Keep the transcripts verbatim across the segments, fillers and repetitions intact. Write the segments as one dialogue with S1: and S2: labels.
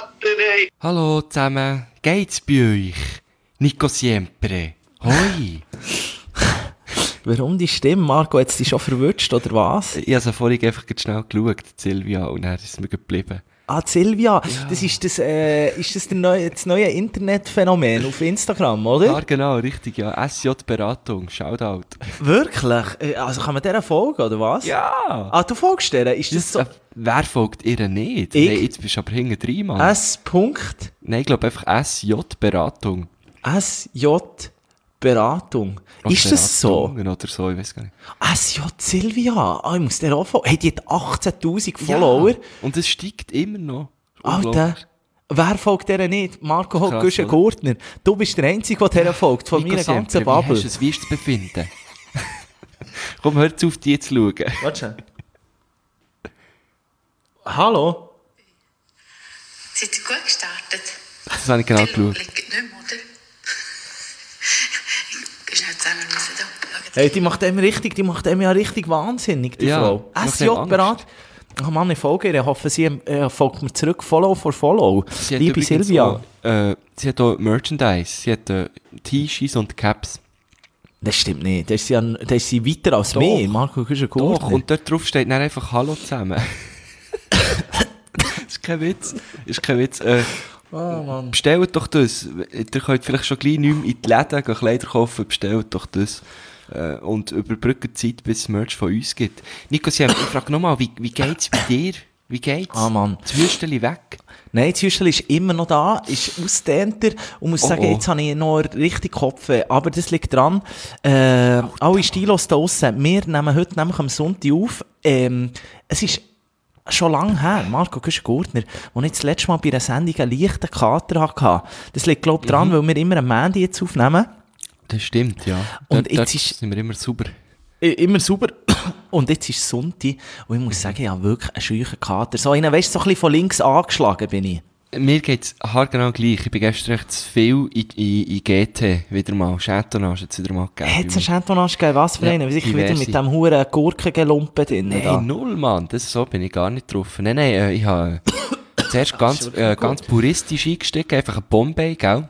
S1: Vater, ey.
S2: Hallo zusammen, geht's bei euch? Nico Siempre. Hoi.
S3: Warum die Stimme, Marco? Hat sie schon verwünscht, oder was?
S2: Ich habe vorhin einfach schnell geschaut, Silvia, und dann ist es mir geblieben.
S3: Ah, Silvia,
S2: Ja.
S3: das ist das, äh, ist das der neue, das neue Internetphänomen auf Instagram, oder?
S2: Ja, genau, richtig, ja. S J-Beratung, Shoutout.
S3: Wirklich? Äh, Also kann man der folgen, oder was?
S2: Ja.
S3: Ah, du folgst der? Ist das,
S2: Das,
S3: so?
S2: äh, wer folgt ihr nicht?
S3: Ich?
S2: Nein, jetzt bist du aber hinten drin, Mann.
S3: S. Punkt.
S2: Nein, ich glaube einfach S J-Beratung.
S3: S J Beratung. Ist das so?
S2: Beratungen oder so, ich weiß gar nicht.
S3: S J Silvia. Ah, ich muss der auch folgen. Hey, die hat achtzehntausend Follower.
S2: Ja, und es steigt immer noch.
S3: Alter.
S2: Unglaublich.
S3: Wer folgt der nicht? Marco
S2: Krass,
S3: Hock-Güschen
S2: oder?
S3: Gurtner. Du bist der Einzige, der der folgt, von
S2: Nico
S3: meiner
S2: Siempre,
S3: ganzen
S2: Wie
S3: Bubble.
S2: hast du es, wie ist das Befinden? Komm, hör jetzt auf, die zu schauen.
S3: Warte schon. Hallo?
S4: Seid ihr gut gestartet?
S2: Das habe ich genau
S4: Viel
S2: geschaut.
S4: liegt nicht mehr, oder? Ich gehe schnell zusammen raus. Da. Schaut.
S3: Hey, die macht einem richtig, die macht einem ja richtig wahnsinnig, die
S2: Ja,
S3: Frau.
S2: macht
S3: S
S2: einem
S3: J Berat. Ach Mann, ich folge ihr. Ich hoffe, sie äh, folgt mir zurück. Follow for Follow.
S2: Sie hat
S3: Liebe
S2: übrigens
S3: Silvia.
S2: Auch, äh, sie hat auch Merchandise. Sie hat äh, T-Shirts und Caps.
S3: Das stimmt nicht. Das ist sie, an, das ist sie weiter als
S2: Doch.
S3: mir. Marco Güschen
S2: Doch,
S3: Gurtner.
S2: und dort drauf steht dann einfach Hallo zusammen. Das ist kein Witz. Das ist kein Witz. Äh,
S3: Oh, Mann.
S2: bestellt doch das. Ihr könnt vielleicht schon gleich nicht mehr in die Läden gehen, Kleider kaufen. Bestellt doch das. Äh, und überbrückt die Zeit, bis es Merch von uns gibt. Nico, ich frage nochmal, wie, wie geht's bei dir? Wie geht's?
S3: Ah, Mann.
S2: Das Hüsteli weg?
S3: Nein, das Hüstel ist immer noch da, ist ausdehnter und muss
S2: Oh,
S3: sagen,
S2: oh.
S3: jetzt habe ich noch richtig Kopfweh. Aber das liegt dran, äh, alle Stilos da draussen, wir nehmen heute nämlich am Sonntag auf. Ähm, es ist schon lange her, Marco Güschen-Gurtner, als ich das letzte Mal bei einer Sendung einen leichten Kater hatte. Das liegt, glaube ich, dran, weil wir immer am Mandy jetzt aufnehmen.
S2: Das stimmt, ja.
S3: Und
S2: dort,
S3: jetzt
S2: dort
S3: ist-
S2: sind wir immer sauber.
S3: I- Immer sauber. Und jetzt ist Sonntag und ich muss sagen, ja wirklich einen scheuchen Kater. So einen, weißt du, so ein bisschen von links angeschlagen bin ich.
S2: Mir geht's haargenau gleich. Ich bin gestern recht zu viel in, in, in G T wieder mal. Chatonage hat es wieder mal gegeben.
S3: Hat es einen Chantonage gegeben? Was für
S2: Ja,
S3: einen? Sicher wieder
S2: diverse.
S3: mit dem huren Gurkengelumpen drin. da.
S2: Nein, null, Mann. Das, so bin ich gar nicht drauf. Nein, nein, äh, ich habe äh, zuerst ganz, äh, ganz puristisch eingestiegen, einfach ein Bombay, gell?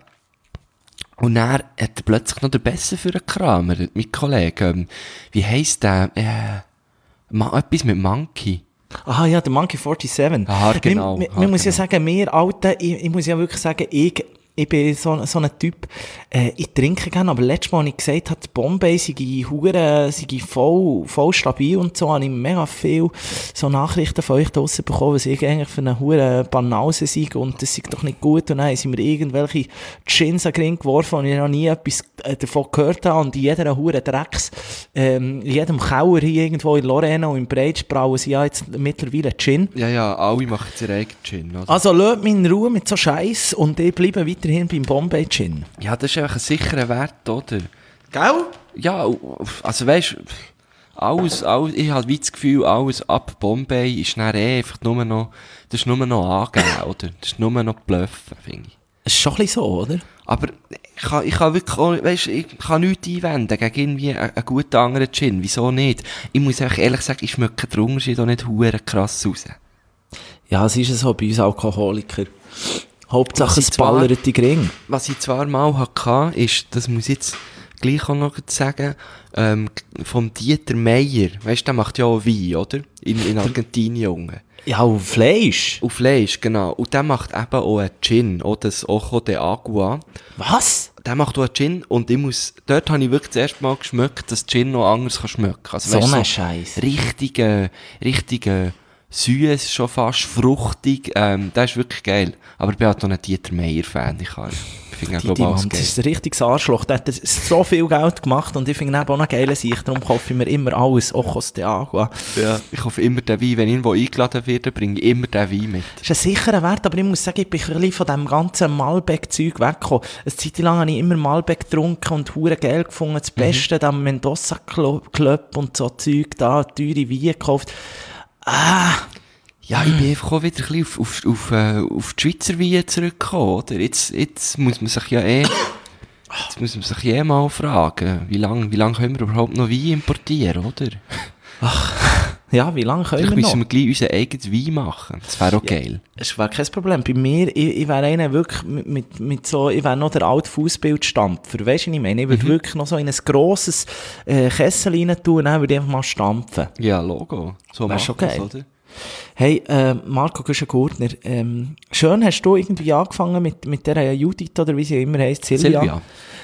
S2: Und dann hat er plötzlich noch den Besser für einen Kramer, mein Kollege. Ähm, wie heisst der? Äh, Ma- etwas mit Monkey.
S3: Ah ja, der Monkey siebenundvierzig.
S2: Ah, genau,
S3: Man,
S2: ah,
S3: man, man muss ja
S2: genau.
S3: sagen, wir Alten, ich, ich muss ja wirklich sagen, ich, ich bin so, so ein Typ, äh, ich trinke gerne, aber letztes Mal, als ich gesagt habe, die Bombay sei hure, sei voll, voll stabil und so, habe ich mega viel so Nachrichten von euch draussen bekommen, was ich eigentlich für eine hure Banause sei und das sei doch nicht gut und dann sind mir irgendwelche Gins an den Ring geworfen und ich noch nie etwas äh, davon gehört habe und in jeder hure Drecks, ähm, in jedem Kauer hier irgendwo in Lorena und im Breitsch brauen sie ja jetzt mittlerweile Gin.
S2: Ja, ja, alle machen jetzt ihren eigenen Gin, oder?
S3: Also lasst mich in Ruhe mit so Scheiß und ich bleibe weiterhin beim Bombay Gin.
S2: Ja, das ist einfach ein sicherer Wert, oder?
S3: Gell?
S2: Ja, also weißt du, alles, alles, ich habe wie das Gefühl, alles ab Bombay ist dann eh einfach nur noch, das ist nur noch angeben, oder? Das ist nur noch bluffen, finde ich.
S3: Es ist schon ein bisschen so, oder?
S2: Aber ich kann, ich kann wirklich auch, weißt, ich kann nichts einwenden gegen irgendwie einen, einen guten anderen Gin. Wieso nicht? Ich muss einfach ehrlich sagen, ich schmecke den Unterschied auch nicht hure krass raus.
S3: Ja, es ist so bei uns Alkoholikern. Hauptsache
S2: Was
S3: es
S2: ich zwar-
S3: ballert die Gring.
S2: Was ich zwar mal hatte, ist, das muss ich jetzt gleich auch noch sagen, ähm, vom Dieter Meier. Weißt du, der macht ja auch Wein, oder? In, in Argentinien, Junge.
S3: Ja, auf Fleisch.
S2: Auf Fleisch, genau. Und der macht eben auch einen Gin, auch das Ojo de Agua.
S3: Was?
S2: Der macht auch einen Gin und ich muss, dort habe ich wirklich das erste Mal geschmeckt, dass Gin noch anders kann schmecken. Also,
S3: So
S2: weißt,
S3: ein Scheiß.
S2: Richtig, äh, richtig, äh, süß, schon fast fruchtig, ähm, das ist wirklich geil. Aber ich bin halt noch ein Dieter Meier-Fan, ich kann, ich finde
S3: Die,
S2: auch
S3: die
S2: global
S3: Mann, das
S2: geil.
S3: ist ein richtiges Arschloch. Der hat so viel Geld gemacht und ich finde ihn auch noch geil sich. Darum kaufe ich mir immer alles Ojos de Agua.
S2: Ja, ich hoffe immer den Wein, wenn ich irgendwo eingeladen werde, bringe ich immer den Wein mit.
S3: Das ist ein sicherer Wert, aber ich muss sagen, ich bin ein bisschen von diesem ganzen Malbec-Zeug weggekommen. Eine Zeit lang habe ich immer Malbec getrunken und hure Geld gefunden. Das Beste, mhm. am Mendoza Club und so Zeug da, teure Weine gekauft. Ah,
S2: Ja, ich bin einfach auch wieder ein bisschen auf, auf, auf, äh, auf die Schweizer Weine zurückgekommen, oder? Jetzt, jetzt muss man sich ja eh, jetzt muss man sich eh mal fragen, wie lange, wie lange können wir überhaupt noch Wein importieren, oder?
S3: Ja, wie lange können
S2: Vielleicht
S3: wir noch?
S2: müssen wir gleich unseren eigenen Wein machen. Das wäre auch geil.
S3: Es wäre kein Problem. Bei mir, ich, ich wäre einer wirklich mit, mit, mit so, ich wäre noch der alte Fußbildstampfer. Weißt du, was ich meine? Ich würde
S2: Mhm.
S3: wirklich noch so in ein grosses äh, Kessel rein tun und dann würde ich einfach mal stampfen.
S2: Ja, Logo. So
S3: Wär
S2: macht
S3: schon
S2: das,
S3: geil.
S2: oder?
S3: Hey, äh, Marco Güschen-Gurtner, ähm, schön hast du irgendwie angefangen mit, mit der Judith, oder wie sie immer heisst, Silvia.
S2: Silvia.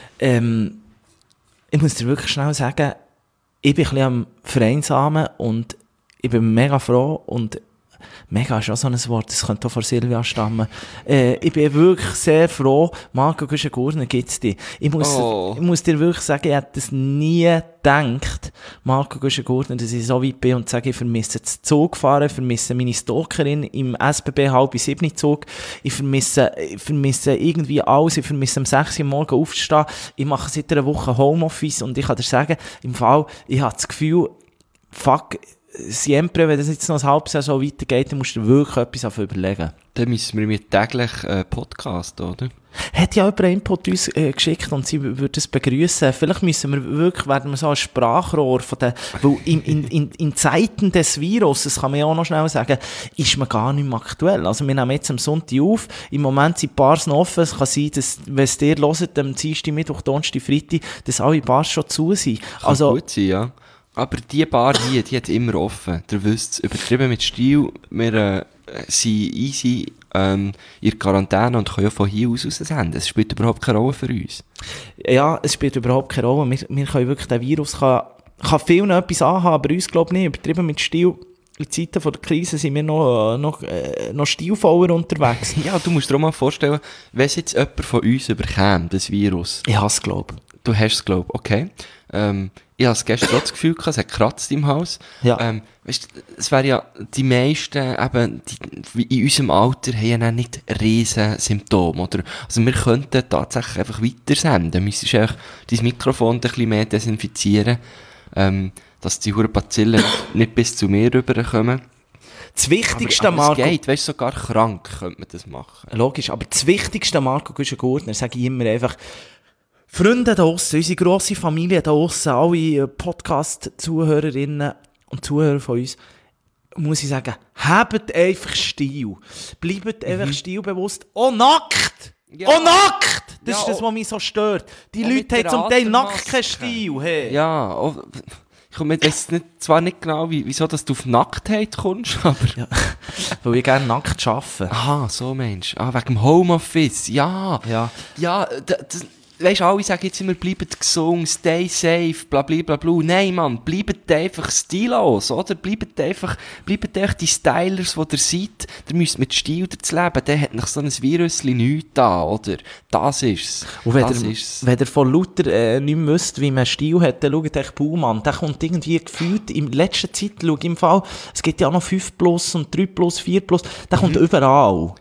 S3: Ähm, ich muss dir wirklich schnell sagen, ich bin ein bisschen am Vereinsamen und ich bin mega froh und mega ist auch so ein Wort, das könnte auch von Silvia stammen. Äh, ich bin wirklich sehr froh, Marco Güschen-Gurtner gibt's dir. Ich muss,
S2: Oh.
S3: ich muss dir wirklich sagen, ich hätte es nie gedacht, Marco Güschen-Gurtner, dass ich so weit bin und sage, ich vermisse das Zugfahren, ich vermisse meine Stalkerin im S B B halb sieben Zug, ich vermisse, ich vermisse irgendwie alles, ich vermisse am sechs Uhr morgen aufzustehen, ich mache seit einer Woche Homeoffice und ich kann dir sagen, im Fall, ich habe das Gefühl, fuck, siempre, wenn das jetzt noch ein halbes Jahr so weitergeht, dann musst du dir wirklich etwas auf überlegen.
S2: Dann müssen wir mit täglich äh, Podcast, oder?
S3: Hat ja jemand einen Input uns äh, geschickt und sie würde es begrüßen. Vielleicht müssen wir wirklich, werden wir so ein Sprachrohr von den, weil in, in, in, in Zeiten des Virus, das kann man ja auch noch schnell sagen, ist man gar nicht mehr aktuell. Also wir nehmen jetzt am Sonntag auf, im Moment sind die Bars noch offen, es kann sein, dass, wenn es dir hört, am Dienstag, Mittwoch, Donnerstag, Freitag, dass alle Bars schon zu sind.
S2: Kann
S3: Also,
S2: gut sein, ja. Aber die Bar hier, die hat immer offen. Ihr wisst, übertrieben mit Stil, wir äh, sind easy ähm, in der Quarantäne und können ja von hier aus aussenden. Es spielt überhaupt keine Rolle für uns.
S3: ja, es spielt überhaupt keine Rolle. Wir, wir können wirklich, der Virus kann, kann vielen etwas anhaben, aber uns glaube ich nicht. Übertrieben mit Stil. In Zeiten von der Krise sind wir noch, noch, äh, noch stilvoller unterwegs.
S2: Ja, du musst dir auch mal vorstellen, wenn es jetzt jemand von uns überkäme, das Virus.
S3: Ich hasse es, glaube ich.
S2: Du hast es, glaube ich, okay. Ähm, ich habe gestern auch das Gefühl gehabt, es hat gekratzt im Haus.
S3: Ja.
S2: Ähm, weißt, es wäre ja, die meisten, eben, die, in unserem Alter haben ja dann nicht riesen Symptome, oder? Also wir könnten tatsächlich einfach weitersenden. Du müsstest einfach dein Mikrofon ein bisschen mehr desinfizieren, ähm, dass die huren Bazillen nicht bis zu mir rüberkommen.
S3: Das Wichtigste,
S2: aber, aber
S3: Marco...
S2: es geht, weißt du, sogar krank könnte man das machen.
S3: Logisch, aber das Wichtigste, Marco Güschen-Gurtner, sage ich immer einfach, Freunde da draussen, unsere grosse Familie da draussen, alle Podcast-Zuhörerinnen und Zuhörer von uns, muss ich sagen, habt einfach Stil. Bleibt
S2: Mhm.
S3: einfach stilbewusst. Oh, nackt!
S2: Ja.
S3: Oh, nackt! Das
S2: Ja,
S3: ist das,
S2: oh.
S3: was mich so stört. Die
S2: Oh,
S3: Leute
S2: mit der
S3: haben zum Teil nackt
S2: Atemmaske.
S3: keinen Stil. Hey.
S2: Ja, oh, ich komme jetzt nicht, zwar nicht genau, wie, wieso dass du auf Nacktheit kommst, aber...
S3: Ja. Weil ich gerne nackt arbeite.
S2: Aha, so Mensch. Ah, wegen dem Homeoffice. Ja.
S3: Ja.
S2: Ja, da- das, weisst du, alle sagen jetzt immer, bleibt gesund, stay safe, bla bla bla bla. Nein, Mann, bleibt einfach stillos, oder? Bleibt einfach, bleibt einfach die Stylers, die ihr seid. Ihr müsst mit Stil dazu leben. Der hat nach so einem Virus nichts da, oder? Das ist's.
S3: Und wenn
S2: das
S3: ihr,
S2: ist's.
S3: wenn ihr von lauter äh, nicht mehr wisst, wie man Stil hat, dann schaut euch Baum an. Der kommt irgendwie gefühlt, in letzter Zeit, schau im Fall, es gibt ja auch noch fünf plus und drei plus, vier plus, der kommt überall.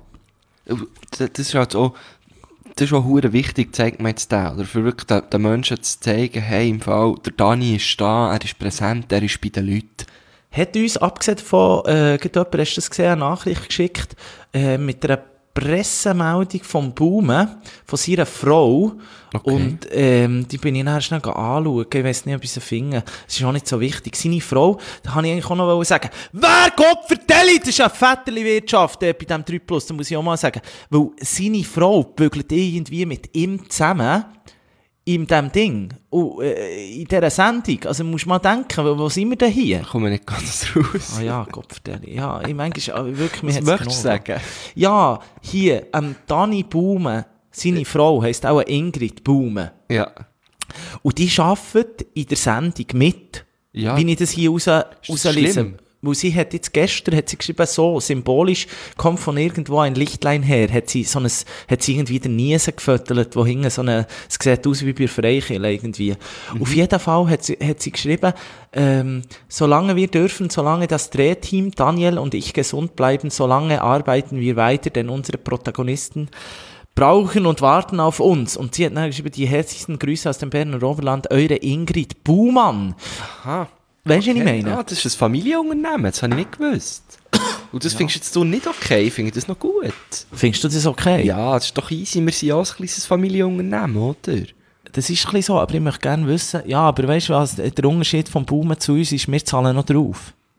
S2: Das das ist halt auch, das ist auch hure wichtig, zeigt man jetzt da, oder für wirklich den, den Menschen zu zeigen, hey, im Fall, der Dani ist da, er ist präsent, er ist bei den Leuten.
S3: Hat uns, abgesehen von, äh, gerade jemand, hast du das gesehen, eine Nachricht geschickt, äh, mit einer Pressemeldung vom Baume, von seiner Frau.
S2: Okay.
S3: Und ähm, die bin ich nachher schnell anschauen. Ich weiss nicht, ob ich sie finde. Es ist auch nicht so wichtig. Seine Frau, da kann ich eigentlich auch noch sagen, wer Gott vertellt, das ist eine Vetterli-Wirtschaft äh, bei diesem drei plus, da muss ich auch mal sagen. Weil seine Frau bügelt irgendwie mit ihm zusammen in diesem Ding, und, äh, in dieser Sendung. Also musst du mal denken, wo, wo sind wir denn hier?
S2: Ich komme nicht ganz raus.
S3: Ah ja, Gott vertelli. Ja, ich manchmal, aber wirklich, mir
S2: Was
S3: hat's
S2: möchtest du
S3: genommen.
S2: sagen?
S3: Ja, hier, ähm, Dani Baume, seine Frau heisst auch Ingrid Baume.
S2: Ja.
S3: Und die arbeitet in der Sendung mit,
S2: Ja.
S3: wie ich das hier raus,
S2: das
S3: rauslese.
S2: schlimm?
S3: Weil sie hat jetzt gestern, hat sie geschrieben, so symbolisch, kommt von irgendwo ein Lichtlein her, hat sie so ein, hat sie irgendwie den Niesen gefüttert, wo hinten so eine, es sieht aus wie bei Freikirche irgendwie. Mhm. Auf jeden Fall hat sie, hat sie geschrieben, ähm, solange wir dürfen, solange das Drehteam, Daniel und ich gesund bleiben, solange arbeiten wir weiter, denn unsere Protagonisten brauchen und warten auf uns. Und sie hat dann geschrieben, die herzlichsten Grüße aus dem Berner Oberland, eure Ingrid Baumann.
S2: Aha.
S3: Weißt du, was ich meine?
S2: Ja, das ist ein Familienunternehmen, das habe ich nicht gewusst. Und das findest du jetzt du nicht okay, ich finde das noch gut.
S3: Findest du das okay?
S2: Ja, das ist doch easy, wir sind ja auch ein kleines Familienunternehmen, oder?
S3: Das ist ein bisschen so, aber ich möchte gerne wissen, ja, aber weißt du was, der Unterschied vom Baumen zu uns ist, wir zahlen noch drauf.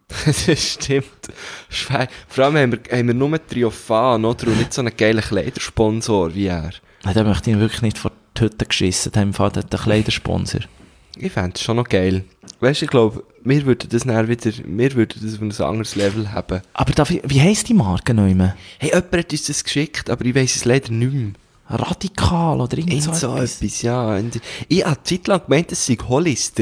S2: Das stimmt. Schwe- Vor allem haben wir, haben wir nur Triophan, oder? Und nicht so einen geilen Kleidersponsor wie er.
S3: Nein, da möchte ich ihn wirklich nicht vor die Hütte geschissen, da haben wir den Kleidersponsor.
S2: Ich fände es schon noch geil. Weißt du, ich glaube, wir würden das dann wieder, wir würden das auf ein anderes Level haben.
S3: Aber darf ich, wie heisst die Marke noch immer?
S2: Hey, jemand hat uns das geschickt, aber ich weiss es leider nicht mehr.
S3: Radikal oder irgend so,
S2: Irgend so
S3: etwas?
S2: etwas, ja. Und ich habe eine Zeit lang gemeint, es sei Hollister.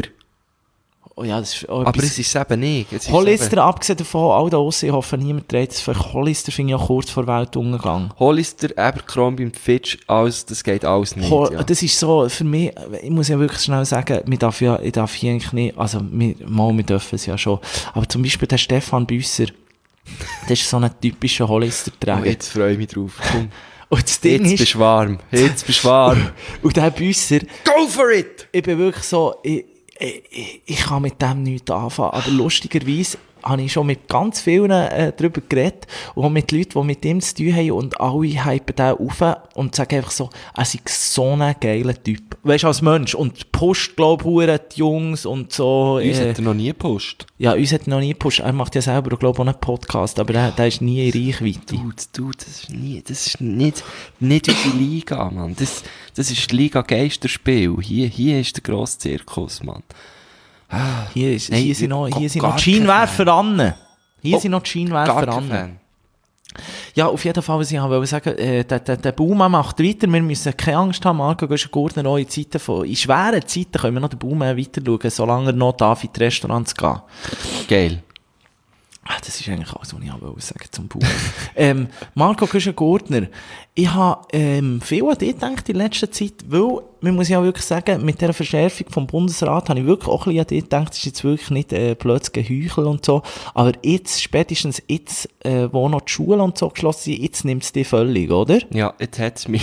S3: Oh ja, das ist auch
S2: Aber
S3: etwas-
S2: es ist es eben nicht. Es ist
S3: Hollister, abgesehen davon, all da draussen, ich hoffe, niemand dreht es vielleicht. Hollister finde ich auch kurz vor Weltuntergang.
S2: Eben Hollister, Abercrombie und Fitch, alles, das geht alles nicht.
S3: Hol-
S2: ja.
S3: Das ist so, für mich, ich muss ja wirklich schnell sagen, wir darf ja, ich darf hier eigentlich nicht, also, wir, mal, wir dürfen es ja schon, aber zum Beispiel der Stefan Büsser, das ist so ein typischer
S2: Oh,
S3: Hollister-Träger.
S2: jetzt freue ich mich drauf. Komm.
S3: Und das Ding
S2: Jetzt
S3: ist,
S2: bist du warm. Jetzt bist du warm.
S3: und der Büsser,
S2: Go for it!
S3: ich bin wirklich so, ich, ich, ich, ich kann mit dem nichts anfangen, aber lustigerweise habe ich schon mit ganz vielen äh, darüber geredet und auch mit Leuten, die mit ihm zu tun haben und alle hypen den auf und sagen einfach so, er sei so ein geiler Typ. Weißt du, als Mensch. Und pusht, glaube ich, die Jungs und so.
S2: Uns
S3: äh,
S2: hat er noch nie gepusht.
S3: ja, uns hat er noch nie gepusht. Er macht ja selber, glaube ich, auch einen Podcast, aber der, der ist nie in Reichweite.
S2: Du, du, das ist, nie, das ist nicht, nicht unsere Liga, Mann. Das, das ist die Liga Geisterspiel. Hier, hier ist der grosse Zirkus, Mann.
S3: Hier, ist,
S2: Nein,
S3: hier sind noch, hier sind noch
S2: gar
S3: die
S2: kein
S3: Scheinwerfer an. Hier
S2: Oh,
S3: sind noch die
S2: Gar
S3: Scheinwerfer
S2: kein
S3: an.
S2: Fan.
S3: Ja, auf jeden Fall, was ich wollte sagen, äh, der, der, der Boom macht weiter, wir müssen keine Angst haben, Marco Göschen-Gurtner, auch in Zeiten von, in schweren Zeiten können wir noch den Boom weiter schauen, solange er noch darf, in die Restaurants gehen.
S2: Geil.
S3: Ah, das ist eigentlich alles, was ich wollte sagen zum Boom. ähm, Marco Göschen-Gurtner, ich habe ähm, viel an dich gedacht in letzter Zeit, weil, man muss ja wirklich sagen, mit dieser Verschärfung vom Bundesrat habe ich wirklich auch ein bisschen an dich gedacht, das ist jetzt wirklich nicht äh, plötzlich Geheuchel und so, aber jetzt, spätestens jetzt, äh, wo noch die Schulen und so geschlossen sind, jetzt nimmt es dich völlig, oder?
S2: Ja, jetzt hat es mich.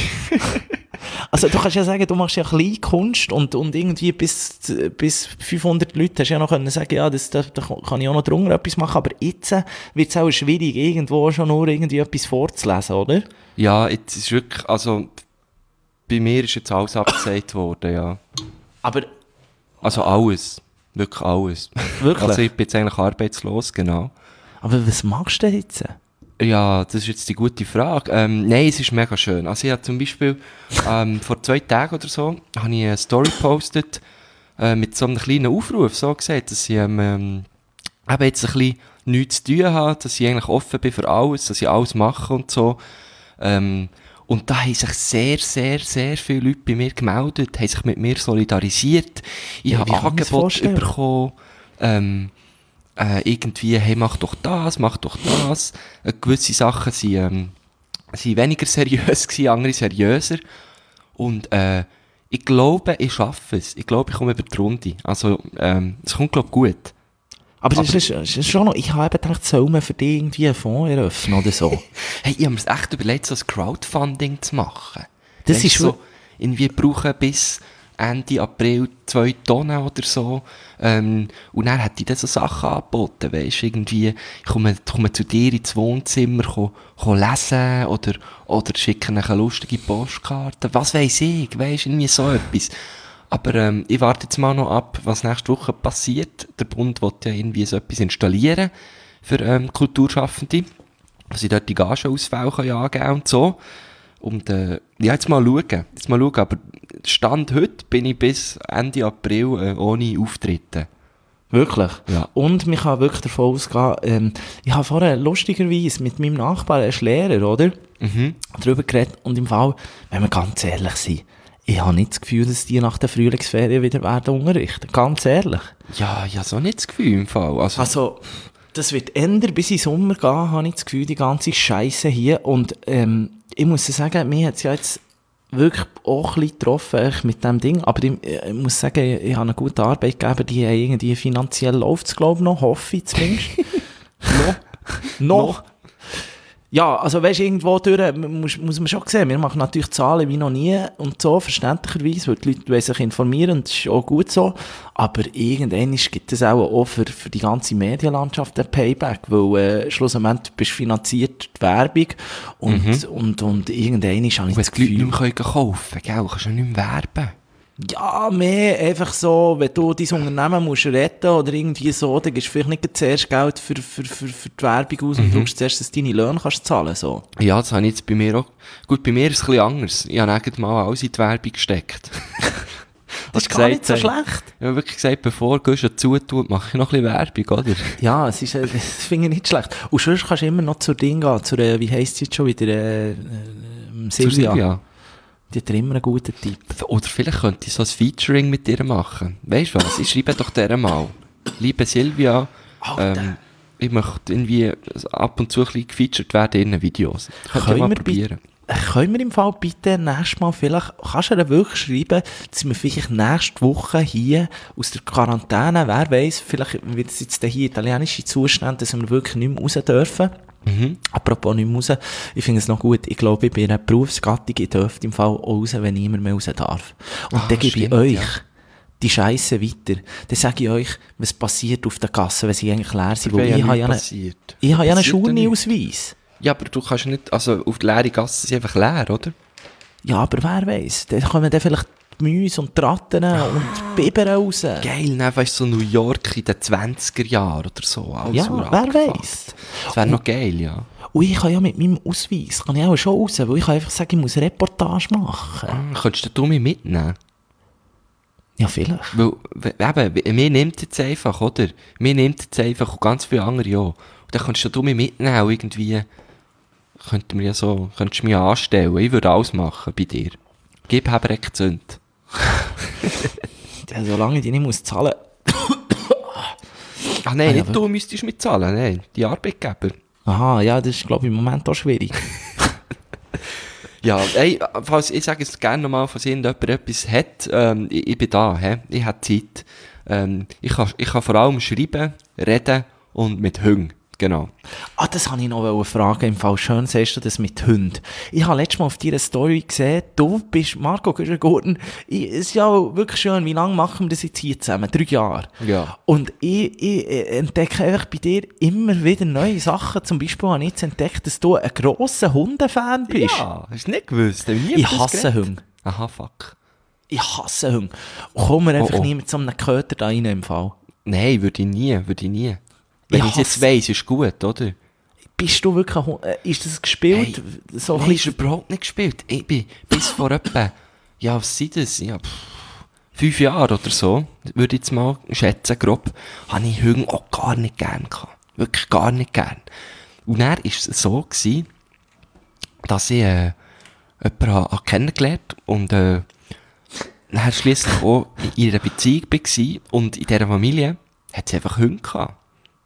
S3: Also du kannst ja sagen, du machst ja Kleinkunst und, und irgendwie bis, bis fünfhundert Leute hast du ja noch können sagen, ja, das, da, da kann ich auch noch drunter etwas machen, aber jetzt wird es auch schwierig, irgendwo schon nur irgendwie etwas vorzulesen, oder?
S2: Ja, jetzt ist wirklich, also, bei mir ist jetzt alles abgesagt worden, ja.
S3: Aber
S2: Also alles. Wirklich alles.
S3: Wirklich?
S2: Also ich bin jetzt eigentlich arbeitslos, genau.
S3: Aber was machst du denn jetzt?
S2: Ja, das ist jetzt die gute Frage. Ähm, nein, es ist mega schön. Also ich habe zum Beispiel ähm, vor zwei Tagen oder so habe ich eine Story gepostet äh, mit so einem kleinen Aufruf, so gesagt, dass ich ähm, ähm, eben jetzt ein bisschen nichts zu tun habe, dass ich eigentlich offen bin für alles, dass ich alles mache und so. Ähm, und da haben sich sehr, sehr, sehr viele Leute bei mir gemeldet, haben sich mit mir solidarisiert. Ich
S3: Ja,
S2: habe
S3: wie kann ich mir das
S2: Angebote
S3: vorstellen?
S2: bekommen. Ähm, äh, irgendwie, hey, mach doch das, mach doch das. Äh, gewisse Sachen sind, ähm, sind weniger seriös gewesen, andere seriöser. Und äh, ich glaube, ich schaffe es. Ich glaube, ich komme über die Runde. Also, ähm, es kommt, glaube ich, gut.
S3: Aber,
S2: Aber-
S3: das ist, das ist schon noch, ich habe eben gedacht, soll man für dich irgendwie einen Fonds eröffnen oder so?
S2: Hey, ich habe mir das echt überlegt, so ein Crowdfunding zu machen.
S3: Das
S2: Weisst
S3: ist
S2: so, irgendwie brauchen bis Ende April zwei Tonnen oder so. Ähm, und dann hat die dann so Sachen angeboten, weisst du, irgendwie, ich komme, komme zu dir ins Wohnzimmer, ko, ko lesen, oder, oder schicken eine lustige Postkarte, was weiss ich, weisst du, irgendwie so etwas. Aber ähm, ich warte jetzt mal noch ab, was nächste Woche passiert. Der Bund will ja irgendwie so etwas installieren für ähm, Kulturschaffende, dass sie dort die Gagenausfälle können angeben und so. Und äh, ja, jetzt mal schauen. Jetzt mal schauen. Aber Stand heute bin ich bis Ende April äh, ohne Auftritte.
S3: Wirklich?
S2: Ja.
S3: Und man kann wirklich davon ausgehen, ähm, ich habe vorher lustigerweise mit meinem Nachbarn, er ist Lehrer, oder?
S2: Mhm.
S3: Darüber geredet. Und im Fall, wenn wir ganz ehrlich sind, ich habe nicht das Gefühl, dass die nach der Frühlingsferien wieder werden unterrichten. Ganz ehrlich.
S2: Ja, ja, so nicht das Gefühl im Fall. Also,
S3: Also, das wird ändern bis in den Sommer gehen, habe ich das Gefühl, die ganze Scheisse hier. Und ähm, ich muss sagen, mir hat es ja jetzt wirklich auch ein bisschen getroffen echt mit dem Ding. Aber ich, ich muss sagen, ich, ich habe einen guten Arbeitgeber, die haben irgendwie finanziell läuft es, glaube ich, noch, hoffe ich zumindest. noch. noch. Ja, also weißt du, irgendwo durch, muss, muss man schon sehen, wir machen natürlich Zahlen wie noch nie und so, verständlicherweise, weil die Leute wollen sich informieren und das ist auch gut so, aber irgendwann gibt es auch, auch für, für die ganze Medienlandschaft ein Payback, weil äh, schlussendlich bist du finanziert die Werbung und,
S2: Mhm.
S3: und, und irgendwann habe ich
S2: wenn
S3: das
S2: die Leute
S3: Gefühl,
S2: nicht mehr kaufen können, gell, kannst du nicht mehr werben.
S3: Ja, mehr einfach so, wenn du dein Unternehmen musst retten oder irgendwie so, dann gibst du vielleicht nicht zuerst Geld für, für, für, für die Werbung aus und
S2: Mhm.
S3: drückst zuerst, dass du deine Löhne kannst zahlen so.
S2: Ja, das habe ich jetzt bei mir auch. Gut, bei mir ist es ein bisschen anders. Ich habe eigentlich mal alles in die Werbung gesteckt.
S3: Das ist gar nicht so schlecht.
S2: Ich habe wirklich gesagt, bevor Guschen zutut, mache ich noch ein bisschen Werbung, oder?
S3: Ja, es ist, äh, das finde ich nicht schlecht. Und sonst kannst du immer noch zur Ding gehen, zur, äh, wie heisst sie jetzt schon wieder, äh, äh,
S2: Zu
S3: Silvia.
S2: Silvia.
S3: Die hat immer einen guten Tipp.
S2: Oder vielleicht könnte ich so ein Featuring mit dir machen. Weißt du was? Ich schreibe doch der mal. Liebe Silvia,
S3: Alter.
S2: ähm, ich möchte irgendwie ab und zu ein bisschen gefeatured werden in den Videos. Könnt ihr
S3: Können
S2: mal
S3: wir
S2: probieren.
S3: Äh, Können wir im Fall bitte nächstes Mal vielleicht, kannst du ihr wirklich schreiben, dass wir vielleicht nächste Woche hier aus der Quarantäne, wer weiss, vielleicht wird es jetzt hier italienische Zustände, dass wir wirklich nicht mehr raus dürfen.
S2: Mhm.
S3: Apropos nicht mehr raus, ich finde es noch gut, ich glaube, ich bin eine Berufsgattung, ich dürfte im Fall auch raus, wenn niemand mehr raus darf. Und
S2: Ah,
S3: dann gebe ich
S2: stimmt,
S3: euch
S2: ja.
S3: die Scheisse weiter. Dann sage ich euch, was passiert auf der Gasse, wenn sie eigentlich leer sind, weil
S2: Wäre
S3: ich habe
S2: nichts
S3: ja eine,
S2: passiert.
S3: ich habe ja einen
S2: Passiert ja nichts.
S3: Schulneausweis.
S2: Ja, aber du kannst nicht, also auf die leere Gasse sind einfach leer, oder?
S3: Ja, aber wer weiss, dann kommen dann vielleicht die Mäuse und die Ratten und die Biber raus.
S2: Geil, ne? Weißt du, so New York in den zwanziger Jahren oder so. Alles
S3: Ja,
S2: so
S3: wer
S2: abgefuckt.
S3: weiss.
S2: Das wäre noch geil, ja.
S3: Und ich kann ja mit meinem Ausweis, kann ich auch schon raus, weil ich kann einfach sagen, ich muss eine Reportage machen.
S2: Ah, könntest du mich mitnehmen?
S3: Ja, vielleicht.
S2: Weil, w- eben, mir nimmt jetzt einfach, oder? Mir nimmt jetzt einfach und ganz viele andere auch. Und dann könntest du mich mitnehmen und irgendwie, könnten wir ja so, könntest du mich anstellen. Ich würde alles machen bei dir. Gib Hebrek Zünd.
S3: Ja, solange ich die nicht muss zahlen.
S2: Ach nein,
S3: Ah, ja,
S2: nicht du müsstest mit zahlen, nein, die Arbeitgeber.
S3: Aha, ja, das ist, glaube ich, im Moment auch schwierig.
S2: Ja, ey, falls, ich sage es gerne nochmal, falls irgendjemand etwas hat, ähm, ich, ich bin da, he? Ich habe Zeit. Ähm, ich, kann, ich kann vor allem schreiben, reden und mit Hüng, genau.
S3: Ah, das wollte ich noch fragen, im Fall schön sagst du das mit Hunden. Ich habe letztes Mal auf deiner Story gesehen, du bist Marco Güschen-Gurten. Es ist ja wirklich schön, wie lange machen wir das jetzt hier zusammen? Drei Jahre.
S2: Ja.
S3: Und ich, ich äh, entdecke einfach bei dir immer wieder neue Sachen. Zum Beispiel habe ich jetzt entdeckt, dass du ein grosser Hundefan bist.
S2: Ja, hast du nicht gewusst? Hab nie
S3: Ich
S2: über das
S3: hasse
S2: geredet?
S3: Hunde.
S2: Aha, fuck.
S3: Ich hasse Hunde. Und komm mir einfach
S2: Oh, oh.
S3: nie mit so einem Köter da rein im Fall.
S2: Nein, würde ich nie, würde ich nie. Wenn
S3: Ich
S2: ich es jetzt
S3: hasse-
S2: weiss, ist gut, oder?
S3: Bist du wirklich ein Hund? Äh, Ist das gespielt?
S2: Hey,
S3: so ein
S2: Nein, ist
S3: bisschen-
S2: überhaupt nicht gespielt. Ich bin bis vor etwa, ja, was sind das? Ja, pff, fünf Jahre oder so, würde ich jetzt mal schätzen, grob, habe ich Hunde auch gar nicht gern gehabt. Wirklich gar nicht gern. Und dann war es so gewesen, dass ich, äh, jemanden habe kennengelernt und, äh, dann schliesslich auch in einer Beziehung war und in dieser Familie hat sie einfach Hunde gehabt.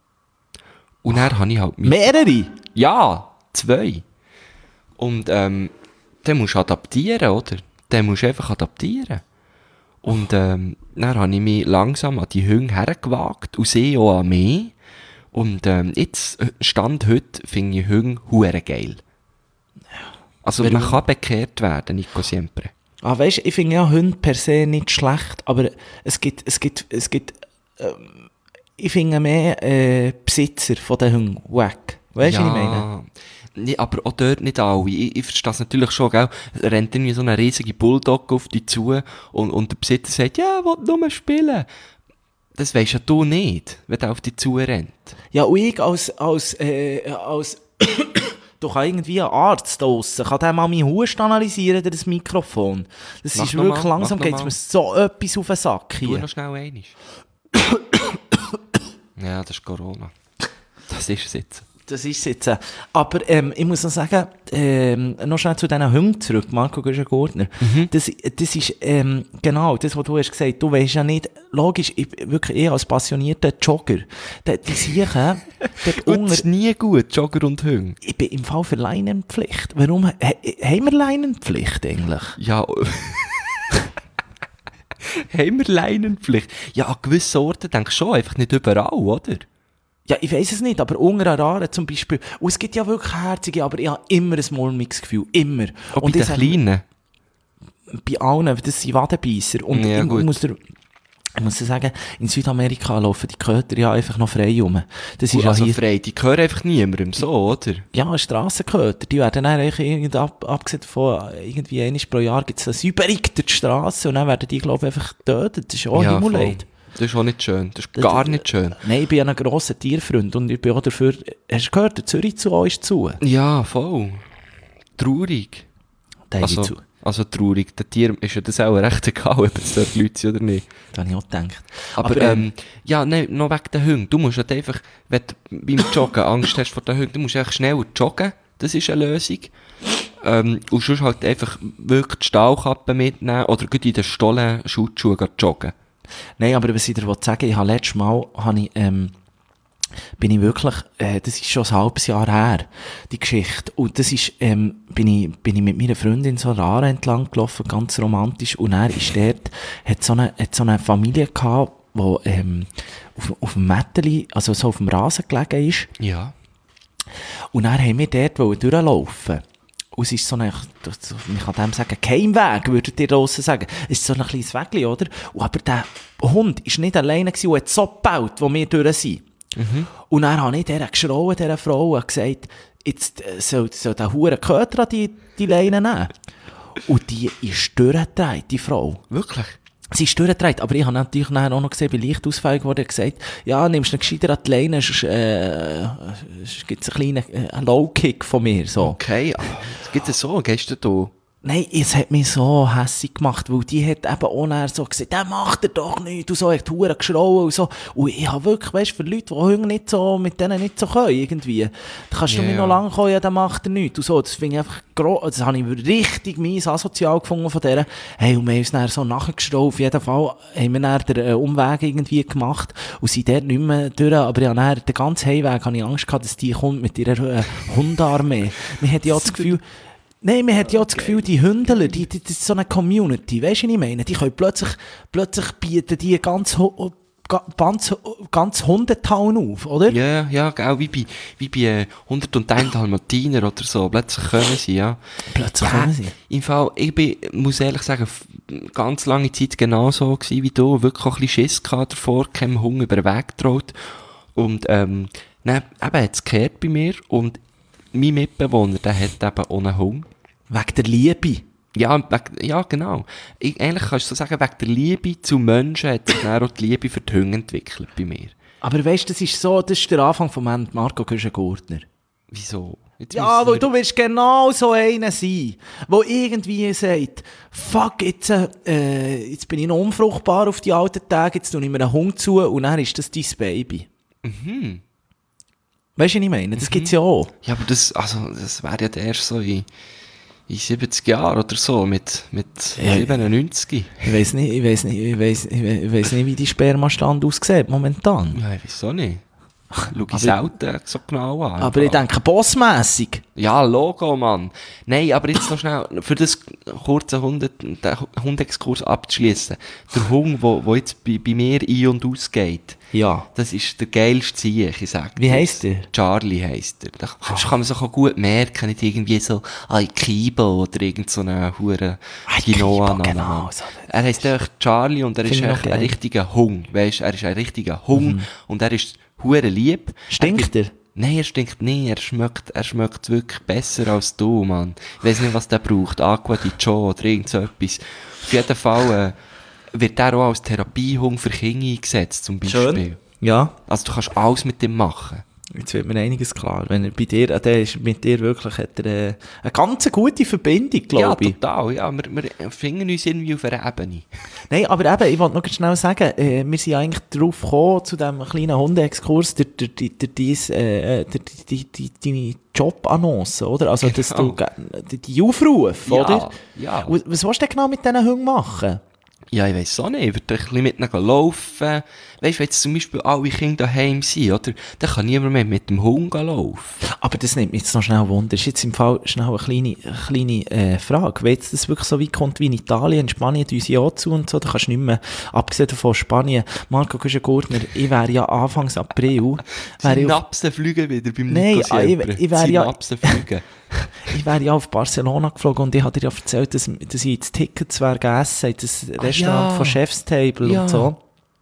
S2: Und dann habe ich halt mit
S3: Mehrere?
S2: ja, zwei. Und ähm, dann musst du adaptieren, oder? Dann musst du einfach adaptieren. Und ähm, dann habe ich mich langsam an die Hunde hergewagt und sie auch an mich. Und ähm, jetzt, äh, Stand heute, finde ich Hunde hure geil. Also
S3: Warum?
S2: man kann bekehrt werden, Nico Siempre.
S3: Ah, weißt, ich finde ja Hunde per se nicht schlecht, aber es gibt, es gibt, es gibt, ähm, ich finde mehr äh, Besitzer von den Hunden weg. Weißt du, was ich meine?
S2: Nee, aber auch dort nicht alle. Ich, ich verstehe es natürlich schon, gell? Es rennt irgendwie so eine riesige Bulldog auf dich zu und, und der Besitzer sagt, ja, ich will nur spielen. Das weisst ja du nicht, wenn der auf dich zu rennt.
S3: Ja, und ich als, als, äh, als, du kannst irgendwie ein Arzt draussen, kann der mal meinen Hust analysieren, durch das Mikrofon. Das
S2: Mach
S3: ist
S2: noch
S3: wirklich
S2: mal,
S3: langsam,
S2: mach noch
S3: geht es
S2: mal.
S3: mir so etwas auf den Sack
S2: Tu
S3: hier.
S2: noch schnell einmal. Ja, das ist Corona. Das ist es jetzt.
S3: Das ist es jetzt. äh, Aber ähm, ich muss noch sagen, ähm, noch schnell zu diesen Hunden zurück, Marco Güschen-Gurtner.
S2: Mhm.
S3: Das, das ist ähm, genau das, was du hast gesagt. Du weisst ja nicht, logisch, ich, wirklich eher als passionierter Jogger, die, die Siechen, dort
S2: Und
S3: unter,
S2: es ist nie gut, Jogger und Hunde.
S3: ich bin im Fall für Leinenpflicht. Warum? He, haben wir Leinenpflicht eigentlich?
S2: Ja. Haben wir Leinenpflicht? Ja, an gewissen Orten denke ich schon, einfach nicht überall, oder?
S3: Ja, ich weiss es nicht, aber unter Araren zum Beispiel, und es gibt ja wirklich Herzige, aber ich habe immer ein mulmiges Gefühl, immer.
S2: Auch bei
S3: Und
S2: den
S3: ich sag-
S2: Kleinen.
S3: bei allen, das sind Wadenbeisser. Und
S2: Ja,
S3: ich
S2: gut.
S3: muss dir, Ich muss sagen, in Südamerika laufen die Köter ja einfach noch frei rum. Das ist
S2: also
S3: ja hier,
S2: frei, die gehören einfach niemandem, so, oder?
S3: ja, Strassenköter, die werden dann eigentlich irgend ab, abgesehen davon, irgendwie einmal pro Jahr gibt es eine Säuberung durch die Strasse und dann werden die, glaube ich, einfach getötet. Das ist auch
S2: Ja,
S3: Himmelleid.
S2: Das ist auch nicht schön. Das ist gar nicht schön.
S3: Nein, ich bin ja ein grosser Tierfreund und ich bin auch dafür, hast du gehört, der Zürich zu uns ist zu?
S2: Ja, voll. Traurig.
S3: Der
S2: Also,
S3: zu.
S2: also traurig. Der Tier ist ja das auch recht egal, ob es dort Leute sind oder nicht.
S3: Da habe ich auch gedacht.
S2: Aber,
S3: Aber,
S2: ähm, ja, nein, noch wegen den Hunden. Du musst halt einfach, wenn du beim Joggen Angst hast vor den Hunden, du musst einfach schneller joggen. Das ist eine Lösung. Ähm, und sonst halt einfach wirklich die Stahlkappe mitnehmen oder gut in den Stollen Schutzschuhe joggen.
S3: Nein, aber was ich dir sagen will, ich habe letztes Mal, habe ich, ähm, bin ich wirklich, äh, das ist schon ein halbes Jahr her, die Geschichte. Und das ist, ähm, bin ich, bin ich mit meiner Freundin so Rara entlang gelaufen, ganz romantisch. Und er ist dort, hat so eine, hat so eine Familie gehabt, wo, ähm, auf, auf dem Mätteli, also so auf dem Rasen gelegen ist.
S2: Ja.
S3: Und dann haben wir dort durchlaufen. Und es ist so ein, man kann dem sagen, Keimweg, würdet ihr draussen sagen. Es ist so ein kleines Wägli, oder? Und aber der Hund war nicht alleine gewesen und hat so gebaut, wo wir durch sind. Mhm. Und dann habe ich der geschrauen, dieser Frau, und gesagt, jetzt soll, soll der Hure Köter die, die Leine nehmen. Und die ist durchgedreht, die Frau.
S2: Wirklich?
S3: Sie ist durchgedreht, aber ich habe natürlich nachher auch noch gesehen, bei Leichtausfällig wurde gesagt, ja, nimmst du einen gescheiter an die Leine, sonst, äh, gibt es einen kleinen äh, Low-Kick von mir, so.
S2: Okay, es gibt es so, gehst du da?
S3: Nein, es hat mich so hässig gemacht, weil die hat eben auch nachher so gesagt, der macht er doch nicht, und so, hat Huren geschrauen und so. Und ich habe wirklich, weißt, für Leute, die Hunger nicht so, mit denen nicht so können, irgendwie, da kannst du
S2: Yeah.
S3: mir noch lange kommen, ja, der macht er nicht, und so. Das finde ich einfach gro- das habe ich richtig mies asozial gefunden von der. Hey, und wir haben uns dann so nachgeschraubt, auf jeden Fall haben wir dann den äh, Umweg irgendwie gemacht und sind dort nicht mehr durch, aber ja, dann, den ganzen Heimweg habe ich Angst gehabt, dass die kommt mit ihrer äh, Hundarmee. Man hat ja auch das Gefühl, Nein, man hat ja das Gefühl, die Hündler, die, die, das ist so eine Community, weisst du, was ich meine? Die können plötzlich, plötzlich bieten die ganz, ho- ga- ganz, ganz Hundetauen auf, oder?
S2: Ja, ja, genau, wie bei, wie bei äh, hunderteins Dalmatiner oder so. Plötzlich kommen sie, ja.
S3: Plötzlich
S2: Ja,
S3: kommen sie.
S2: Im Fall, ich bin, muss ehrlich sagen, f- ganz lange Zeit genau so gewesen wie du. Wirklich auch ein bisschen Schiss gehabt davor, keinem Hunger über den Weg getraut. Und, ähm, dann, eben, hat's gekehrt bei mir. Und mein Mitbewohner, der hat eben ohne Hunger.
S3: Wegen der Liebe.
S2: Ja, wegen, ja, genau. Ich, eigentlich kannst du so sagen, wegen der Liebe zu Menschen hat sich dann auch die Liebe für die Hunde entwickelt bei mir.
S3: Aber weisst du, das ist so, das ist der Anfang vom Ende, Marco Güschen-Gurtner.
S2: Wieso? Jetzt
S3: Ja,
S2: müssen
S3: weil
S2: wir-
S3: du willst genau so einer sein, der irgendwie sagt, fuck, jetzt, äh, jetzt bin ich noch unfruchtbar auf die alten Tage, jetzt tue ich mir einen Hund zu und dann ist das dein Baby. Mhm. Weißt du, was ich meine? Das gibt's ja auch.
S2: Ja, aber das, also, das wäre ja erst so in, in siebzig Jahren oder so, mit, mit
S3: Ja.
S2: siebenundneunzig.
S3: Ich weiss nicht, ich weiss nicht, ich weiss, ich weiss, ich weiss nicht, wie die Spermastand aussieht momentan.
S2: Ja, ich weiß auch nicht. Schau ich
S3: Aber-
S2: selten so genau an.
S3: Aber ich denke, bossmässig.
S2: Ja, Logo, Mann. Nein, aber jetzt noch schnell, für das kurze Hunde, den Hundexkurs abzuschließen. Der Hund, wo, wo jetzt bei, bei mir ein- und ausgeht,
S3: Ja.
S2: das ist der geilste Sieg, ich sag
S3: Wie
S2: dir's.
S3: heisst der?
S2: Charlie heisst er. Das das kann man sich auch gut merken, nicht irgendwie so Aikibo oder irgend so eine hure
S3: Aikibo,
S2: Quinoa.
S3: genau, so.
S2: Er heisst echt Charlie und er ist
S3: Find ich
S2: echt
S3: noch
S2: ein
S3: geil.
S2: richtiger Hund, weisst, er ist ein richtiger Hund und er ist hure lieb.
S3: Stinkt
S2: er?
S3: er?
S2: Nein, er stinkt nicht, er schmeckt, er schmeckt wirklich besser als du, Mann. Ich weiss nicht, was der braucht, Aqua di Gio oder irgend so etwas. Auf jeden Fall äh, wird er auch als Therapiehund für Kinder eingesetzt, zum Beispiel.
S3: Schön. Ja.
S2: Also du kannst alles mit dem machen.
S3: Jetzt wird mir einiges klar. Wenn er bei dir, äh, der ist mit dir wirklich, hat er äh, eine ganz gute Verbindung, glaube
S2: Ja,
S3: ich.
S2: total. Ja, wir, wir finden uns irgendwie auf einer Ebene.
S3: Nein, aber eben, ich wollte noch ganz schnell sagen, äh, wir sind eigentlich drauf gekommen, zu diesem kleinen Hundeexkurs, durch, durch, durch, durch, dies, äh, durch die, die, die, deine Jobannonce, oder? Also, dass
S2: Genau.
S3: du, ge- die, die Aufrufe,
S2: Ja,
S3: oder?
S2: ja.
S3: Und was willst du denn genau mit diesen Hunden machen?
S2: Ja, ich weiss auch nicht. Ich würde ein bisschen mit ihnen laufen. Weißt du, wenn jetzt zum Beispiel alle Kinder daheim sind, oder? Dann kann niemand mehr mit dem Hund laufen.
S3: Aber das nimmt mich jetzt noch schnell Wunder. Das ist jetzt im Fall schnell eine kleine, eine kleine äh, Frage. Wenn jetzt das wirklich so weit kommt wie in Italien, in Spanien, tun sie auch zu und so, dann kannst du nicht mehr, abgesehen von Spanien, Marco Güschen-Gurtner, ich wäre ja Anfangs April, wäre ich auf,
S2: Synapsen fliegen wieder beim
S3: Nein,
S2: Nico
S3: ah, ich-
S2: Siempre.
S3: ich wär ja-
S2: Synapsen fliegen.
S3: ich wäre ja auf Barcelona geflogen und ich hatte dir ja erzählt, dass, dass ich das Ticket zwar gegessen habe, das Restaurant
S2: ja.
S3: von Chef's Table
S2: Ja.
S3: und so.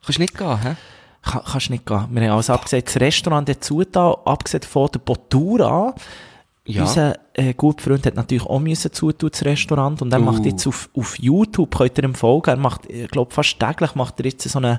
S2: Kannst du nicht gehen, hä?
S3: Kann, kannst nicht gehen. Wir haben alles abgesagt, das Restaurant hat zugetan, abgesehen von der Bottura.
S2: Ja.
S3: Unser äh, guter Freund hat natürlich auch müssen zutun, das Restaurant. Und er
S2: Uh.
S3: macht jetzt auf, auf YouTube, könnt ihr ihm folgen, er macht, ich glaube fast täglich macht er jetzt so einen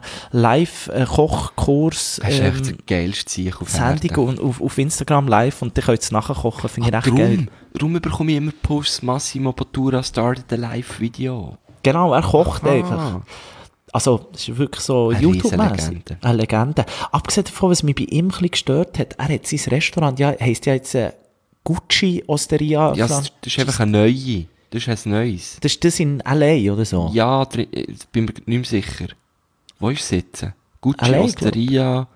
S3: Live-Kochkurs.
S2: Das ist
S3: ähm,
S2: echt der geilste Zeich auf
S3: Sendung und auf, auf Instagram live und dann könnt ihr es nachher kochen, finde ich
S2: Ah,
S3: recht geil.
S2: darum, darum bekomme ich immer Posts, Massimo Bottura started a Live-Video.
S3: Genau, er kocht
S2: Ah.
S3: einfach. Also, das ist wirklich so
S2: Eine
S3: YouTube-mäßig.
S2: Riesenlegende.
S3: Eine Legende. Abgesehen davon, was mich bei ihm ein bisschen gestört hat, er hat sein Restaurant, ja, heisst ja jetzt äh, Gucci Osteria.
S2: Ja, das, das ist einfach eine neue. Das ist ein neues.
S3: Das ist das in L A oder so?
S2: Ja, drin- ich bin mir nicht mehr sicher. Wo ist es jetzt? Gucci
S3: L A,
S2: Osteria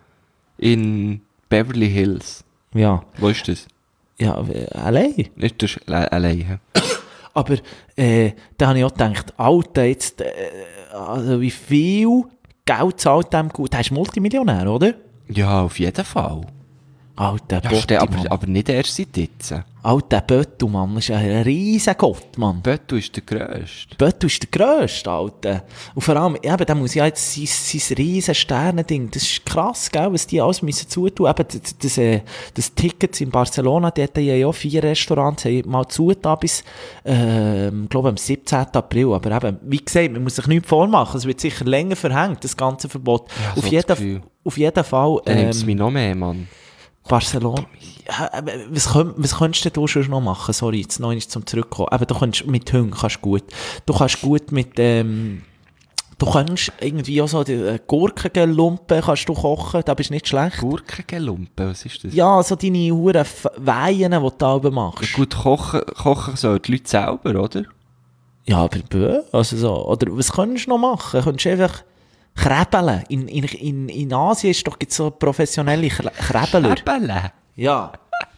S2: in Beverly Hills.
S3: Ja,
S2: Wo ist das?
S3: ja äh, L A.
S2: Ist das allein?
S3: Aber äh, da habe ich auch gedacht, Alter, jetzt, äh, also wie viel Geld zahlt dem gut? Der ist Multimillionär, oder?
S2: Ja, auf jeden Fall.
S3: Alter,
S2: Ja,
S3: Botti,
S2: ste- aber,
S3: Mann.
S2: aber nicht erst seit jetzt.
S3: Alter Böttu, Mann, das ist ein riesen Gott, Mann.
S2: Böttu ist der Grösste.
S3: Böttu ist der Grösste, Alter. Und vor allem, eben, da muss ja jetzt sein, sein riesen Sternending, das ist krass, gell, was die alles müssen zutun. Eben, das, das, äh, das Tickets in Barcelona, die hatten ja auch vier Restaurants, haben mal zugetan bis, ähm, glaube am siebzehnten April. Aber eben, wie gesagt, man muss sich nichts vormachen, es wird sicher länger verhängt, das ganze Verbot.
S2: Ja,
S3: auf,
S2: so das
S3: jeden,
S2: Gefühl.
S3: auf jeden Fall,
S2: Dann nimmt es
S3: ähm,
S2: mich noch mehr, Mann.
S3: Barcelona. Ja, aber was, könnt, was könntest du schon noch machen? Sorry, jetzt noch nicht zum Zurückkommen. Aber du kannst mit Hunden kannst gut. Du kannst gut mit, ähm, du kannst irgendwie auch so die äh, Gurkenlumpen kannst du kochen, da bist du nicht schlecht.
S2: Gurkengelumpen, was ist das?
S3: Ja, so deine Huren Weihen, die du da oben machst.
S2: Gut, kochen, kochen sollen die Leute selber, oder?
S3: Ja, aber bö, also so. Oder was könntest du noch machen? Du könntest einfach Krebeln. In, in, in, in Asien ist doch gibt's so professionelle Kre- Krebeler.
S2: Krebeln?
S3: Ja.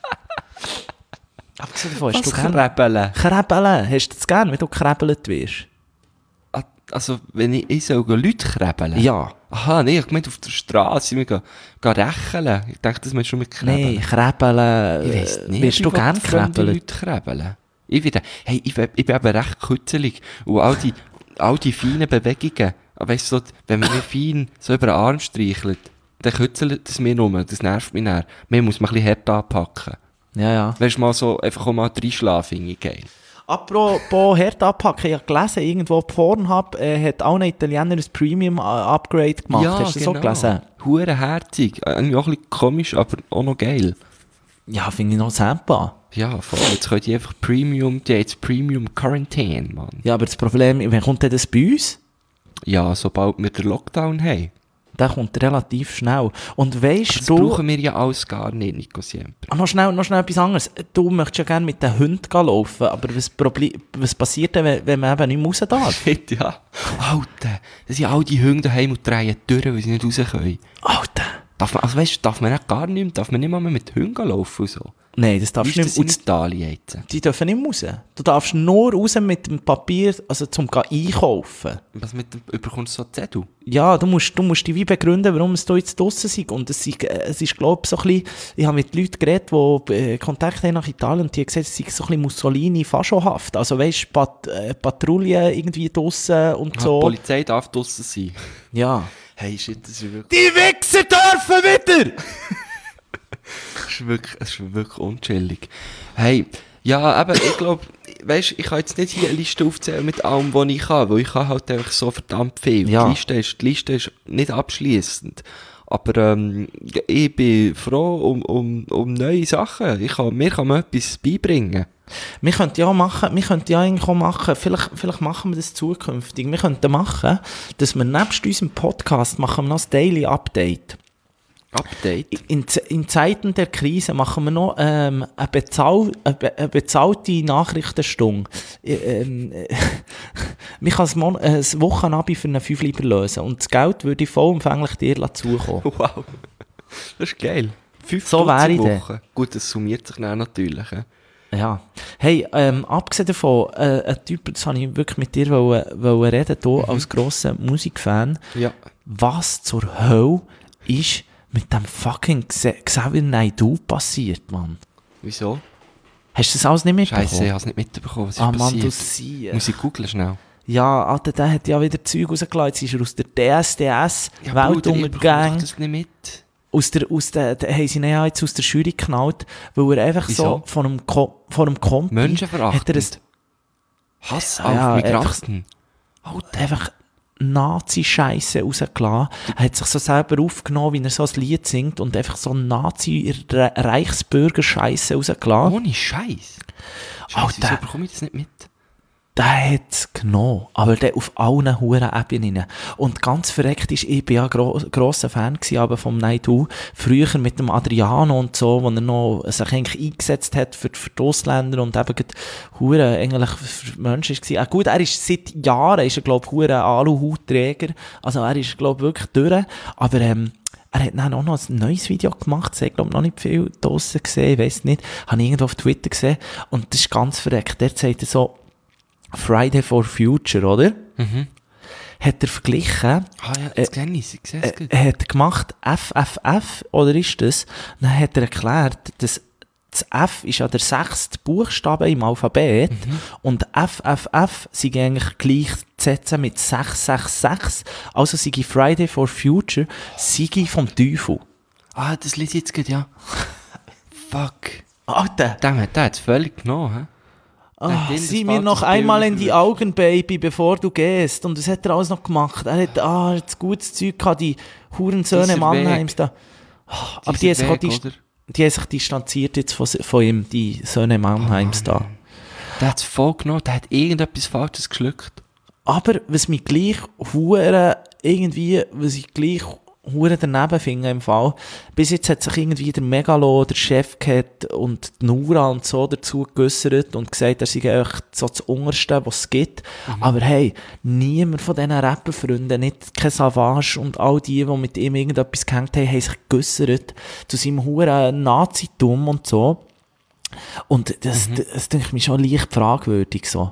S3: Abgesehen davon, hast
S2: Was
S3: du gern
S2: Krebeln?
S3: Krebeln? Hast du das gern, wenn du gekrebelt wirst?
S2: Ah, Also, wenn ich, ich soll Leute krebeln?
S3: Ja.
S2: Aha, nee, ich meinte auf der Straße, wir gehen, gehen rächeln. Ich dachte, das meinst du mit Krebeln.
S3: Nein, Krebeln.
S2: Ich weiss
S3: äh,
S2: nicht,
S3: wirst du
S2: wie
S3: gern
S2: fremde
S3: krebeln?
S2: Leute krebeln. Ich, wieder, hey, ich, bin- ich bin eben recht kützelig. Und all die, all die feinen Bewegungen, weißt du, so, wenn man mir fein so über den Arm streichelt, dann kützelt es mir rum. Das nervt mich näher. Mir muss man ein bisschen hart anpacken.
S3: Ja, ja.
S2: Weißt du, mal so, einfach auch mal reinschlafen, finde ich geil.
S3: Apropos hart anpacken, ich habe gelesen, irgendwo Pornhub äh, hat auch ein Italiener ein Premium-Upgrade gemacht. Hast du das auch gelesen?
S2: Hurenherzig. Irgendwie auch ein bisschen komisch, aber auch noch geil.
S3: Ja, finde ich noch sampa.
S2: Ja, voll. Jetzt könnt ihr einfach Premium, die haben jetzt Premium Quarantäne, Mann.
S3: Ja, aber das Problem, wann kommt denn das bei uns?
S2: Ja, sobald wir den Lockdown haben.
S3: Der kommt relativ schnell. Und weisst
S2: Das
S3: du...
S2: brauchen wir ja alles gar nicht, Nico Siempre.
S3: Ah, noch, schnell, noch schnell etwas anderes. Du möchtest ja gerne mit den Hunden gehen laufen, aber was, Proble- was passiert denn, wenn, wenn man eben nicht raus darf?
S2: Shit, ja. Alter, das sind all die Hunde daheim und drehen durch, weil sie nicht raus können.
S3: Alter!
S2: Darf man, also weißt du, darf man nicht gar nicht mehr, darf man nicht mal mehr mit Hunden laufen und so.
S3: Nein, das darfst
S2: Wie
S3: du
S2: ist
S3: nicht.
S2: das
S3: Und
S2: in Italien jetzt?
S3: die dürfen nicht raus. Du darfst nur raus mit dem Papier, also zum gehen einkaufen.
S2: Was mit dem, überkommst du so Zettel?
S3: Ja, du musst, du musst dich wie begründen, warum es da jetzt draussen ist. Und es ist, äh, es ist glaube ich, so ein bisschen, ich habe mit Leuten geredet, die äh, Kontakt haben nach Italien und die haben gesagt, es ist so ein bisschen Mussolini-Faschohaft. Also weißt du, Pat äh, Patrouille irgendwie draussen und
S2: Ah,
S3: so.
S2: Die Polizei darf draussen sein.
S3: Ja.
S2: Hey, shit, das ist wirklich,
S3: Die Wichser dürfen wieder!
S2: das ist wirklich, das ist wirklich unchillig. Hey, ja, aber ich glaube, weißt du, ich kann jetzt nicht hier eine Liste aufzählen mit allem, was ich kann, weil ich kann halt einfach so verdammt viel.
S3: Ja.
S2: Die, Liste ist, die Liste ist nicht abschliessend. Aber ähm, ich bin froh um, um, um neue Sachen. Ich kann, mir kann man etwas beibringen.
S3: Wir könnten ja machen, wir könnten ja eigentlich auch machen, vielleicht, vielleicht machen wir das zukünftig. Wir könnten machen, dass wir nebst unserem Podcast machen wir noch das Daily Update.
S2: Update.
S3: In, Z- in Zeiten der Krise machen wir noch ähm, eine, bezahl, eine, be- eine bezahlte Nachrichtenstunde. Äh, Ähm, äh, ich kann ein, ein Wochenabend für einen Fünfliber lösen und das Geld würde ich vollumfänglich dir zukommen.
S2: Wow. Das ist geil. Fünf
S3: So wäre ich dann.
S2: Woche. Gut, das summiert sich dann natürlich. He?
S3: Ja. Hey, ähm, abgesehen davon, äh, ein Typ, das habe ich wirklich mit dir wollen, wollen reden, hier mhm. als grosser Musikfan.
S2: Ja.
S3: Was zur Hölle ist mit dem fucking Xe- Xavier Naidoo passiert, Mann?
S2: Wieso?
S3: Hast du das alles nicht mitbekommen?
S2: Scheiße, ich habe es nicht mitbekommen. Was ist
S3: Ah, Mann,
S2: passiert?
S3: du siehst.
S2: Muss ich googeln schnell?
S3: Ja, Alter, der hat ja wieder Zeug rausgelassen. Jetzt ist er aus der D S D S-Weltuntergang.
S2: das nicht mit.
S3: Aus der, aus der, der, haben sie ihn ja jetzt aus der Jury geknallt, weil er einfach
S2: Wieso?
S3: so von einem, Ko- von einem Konti...
S2: Menschenverachtend.
S3: Hat er ein,
S2: Hass
S3: Ja,
S2: auf
S3: ja,
S2: Migranten.
S3: Alter, einfach Nazi-Scheisse rausgelassen. Er hat sich so selber aufgenommen, wie er so ein Lied singt und einfach so Nazi-Reichsbürger-Scheisse rausgelassen.
S2: Ohne Scheiß. Scheiße,
S3: Alter.
S2: wieso bekomme ich das nicht mit?
S3: Der hat es genommen, aber der auf allen huren Ebenen. Und ganz verreckt ist, ich bin ja gro- grosser Fan gewesen, aber vom Naidu, früher mit dem Adriano und so, wo er noch sich eigentlich eingesetzt hat für, für die Ausländer und eben gerade hure eigentlich für Menschen war. Ah, gut, er ist seit Jahren, ist er glaube ich, hure Aluhutträger, also er ist glaube ich wirklich durch, aber ähm, er hat dann auch noch ein neues Video gemacht, das hat glaube ich noch nicht viel draussen gesehen, ich weiss nicht, habe ich irgendwo auf Twitter gesehen und das ist ganz verreckt, der sagt er so, Friday for Future, oder?
S2: Mhm.
S3: Hat er verglichen,
S2: Ah ja, jetzt kenne ich sie, ich sehe es gut.
S3: er hat gemacht F F F, oder ist das? Dann hat er erklärt, dass das F ist ja der sechste Buchstabe im Alphabet
S2: Mhm.
S3: und F F F sei eigentlich gleichzusetzen mit sechs sechs sechs, also sei Friday for Future, sei vom Teufel.
S2: Ah, das liest jetzt gut, ja. Fuck.
S3: Alter!
S2: Dem hat der jetzt völlig genommen, hä?
S3: Ah,
S2: den
S3: sieh
S2: das
S3: mir noch
S2: falsche
S3: einmal
S2: Bild
S3: in die
S2: verwünscht.
S3: Augen, Baby, bevor du gehst. Und das hat er alles noch gemacht. Er hat, ah, er hat gutes Zeug gehabt, die Hurensöhne
S2: Dieser
S3: Mannheims da. Ah, aber die haben, sich auch
S2: Weg,
S3: dis-
S2: oder?
S3: die haben sich distanziert jetzt von, von ihm, die Söhne Mannheims da.
S2: Der hat es voll genommen, der hat irgendetwas Falsches geschluckt.
S3: Aber was mich gleich hure irgendwie, was ich gleich hure daneben finde im Fall, bis jetzt hat sich irgendwie der Megalo, der Chefcat und die Nura und so dazu geäussert und gesagt, er sei eigentlich so das Unterste, was es gibt. Aber hey, niemand von diesen Rapperfreunden, nicht kein Savage und all die, die mit ihm irgendetwas gehängt haben, haben sich geäussert zu seinem huren Nazitum und so. Und das, das, das denke ich mir schon leicht fragwürdig so.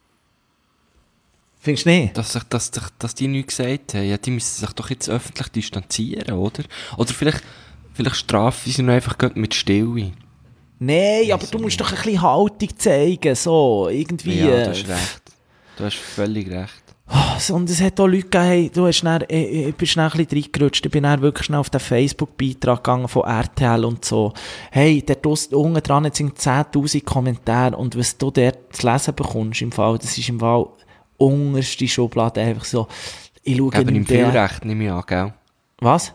S3: Findest du nicht?
S2: Dass, sich, dass, sich- dass die nichts gesagt haben. Ja, die müssen sich doch jetzt öffentlich distanzieren, oder? Oder vielleicht, vielleicht strafen sie ihn einfach gerade mit Stille.
S3: Nein, aber du musst doch ein bisschen Haltung zeigen, so, irgendwie.
S2: Ja, du
S3: äh,
S2: hast recht. Du hast völlig recht.
S3: So, und es hat auch Leute gegeben, hey, du hast dann, ich, ich bin schnell ein bisschen reingerutscht, ich bin dann wirklich schnell auf den Facebook-Beitrag gegangen von R T L und so. Hey, dort draussen- unten dran sind zehntausend Kommentare und was du dort zu lesen bekommst im Fall, das ist im Fall unterste Schublade, einfach so, ich schaue
S2: Geben ihm
S3: nicht
S2: viel
S3: mehr-
S2: Recht, nehme ich an, gell?
S3: Was?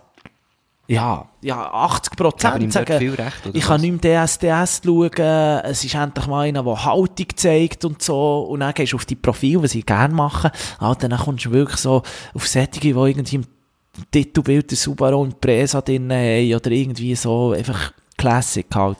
S3: Ja, ja, achtzig
S2: Geben
S3: Prozent
S2: ihm dort
S3: sagen,
S2: viel Recht, oder
S3: ich
S2: was?
S3: kann nicht mehr D S D S schauen, es ist endlich mal einer, der Haltung zeigt und so, und dann gehst du auf die Profile, was ich gerne mache, Alter, dann kommst du wirklich so auf Sättige, die irgendwie im Titelbild der Subaru und Presa drin haben, oder irgendwie so, einfach Classic halt.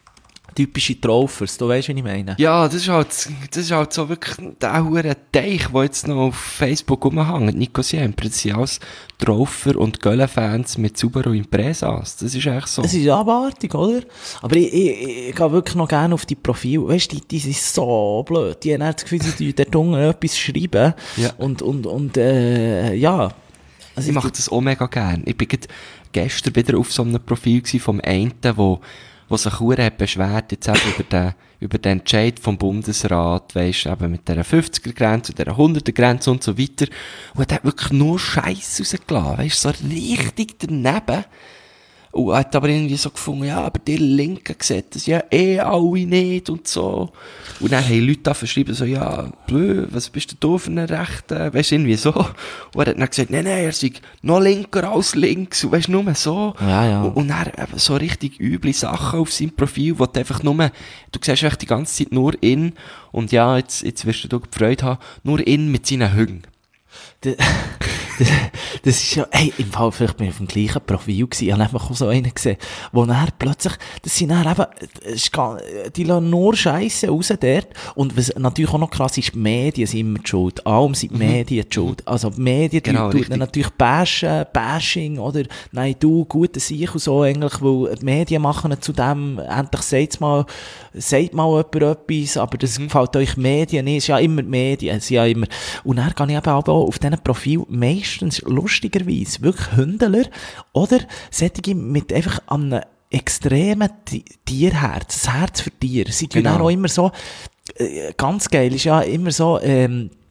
S3: Typische Trophers, du weißt, wie ich meine?
S2: Ja, das ist halt, das ist halt so wirklich der hure Teich, der jetzt noch auf Facebook rumhängt. Nico Siempre, das sind alles Trofer und Gölle-Fans mit Subaru Impresas. Das ist echt so.
S3: Es ist abartig, oder? Aber ich, ich, ich, ich gehe wirklich noch gerne auf die Profile. Weißt du, die, die sind so blöd. Die haben dann das Gefühl, sie tun dort unten etwas schreiben.
S2: Ja.
S3: Und, und, und, äh, ja. Also
S2: Ich mache das auch mega gern. Ich bin gerade gestern wieder auf so einem Profil gewesen vom einen, wo, wo sich hure hat beschwert, jetzt eben über den, über den Entscheid vom Bundesrat, weisst, eben mit dieser fünfziger-Grenze, dieser hunderter-Grenze und so weiter. Und er hat wirklich nur Scheiß rausgelassen, weisst, so richtig daneben. Und er hat aber irgendwie so gefunden, ja, aber die Linken sehen das ja eh alle nicht und so. Und dann haben Leute da verschrieben, so, ja, blö, was bist denn du für einen Rechten? Weisst, irgendwie so. Und er hat dann gesagt, nein, nein, er sei noch linker als links. Und weisst, nur so.
S3: Ja, ja.
S2: Und, und dann eben so richtig üble Sachen auf seinem Profil, wo du einfach nur, du siehst echt die ganze Zeit nur ihn. Und ja, jetzt, jetzt wirst du gefreut haben, nur ihn mit seinen Hüngen.
S3: Das, das, das ist ja, hey, im Fall, vielleicht bin ich auf dem gleichen Profil gewesen, ich habe einfach auch so einen gesehen, wo dann plötzlich, das sind dann eben, das ist gar, die lassen nur Scheisse raus dort, und was natürlich auch noch krass ist, die Medien sind immer die Schuld, allem sind die Medien die Schuld, also die Medien, die
S2: Genau,
S3: tun
S2: richtig.
S3: natürlich bashen, Bashing, oder, nein, du, gute Sicht und so, eigentlich, weil die Medien machen zu dem, endlich sagt's mal, sagt mal jemand etwas, aber das gefällt euch Medien nicht, es ist ja immer die Medien, es ist ja immer, und dann gehe ich eben auch auf diesen Profil meistens lustigerweise wirklich Hündler oder solche mit einfach einem extremen Ti- Tierherz, das Herz für Tiere. Sie tun
S2: Genau.
S3: dann auch immer so, äh, ganz geil ist ja immer so, ähm,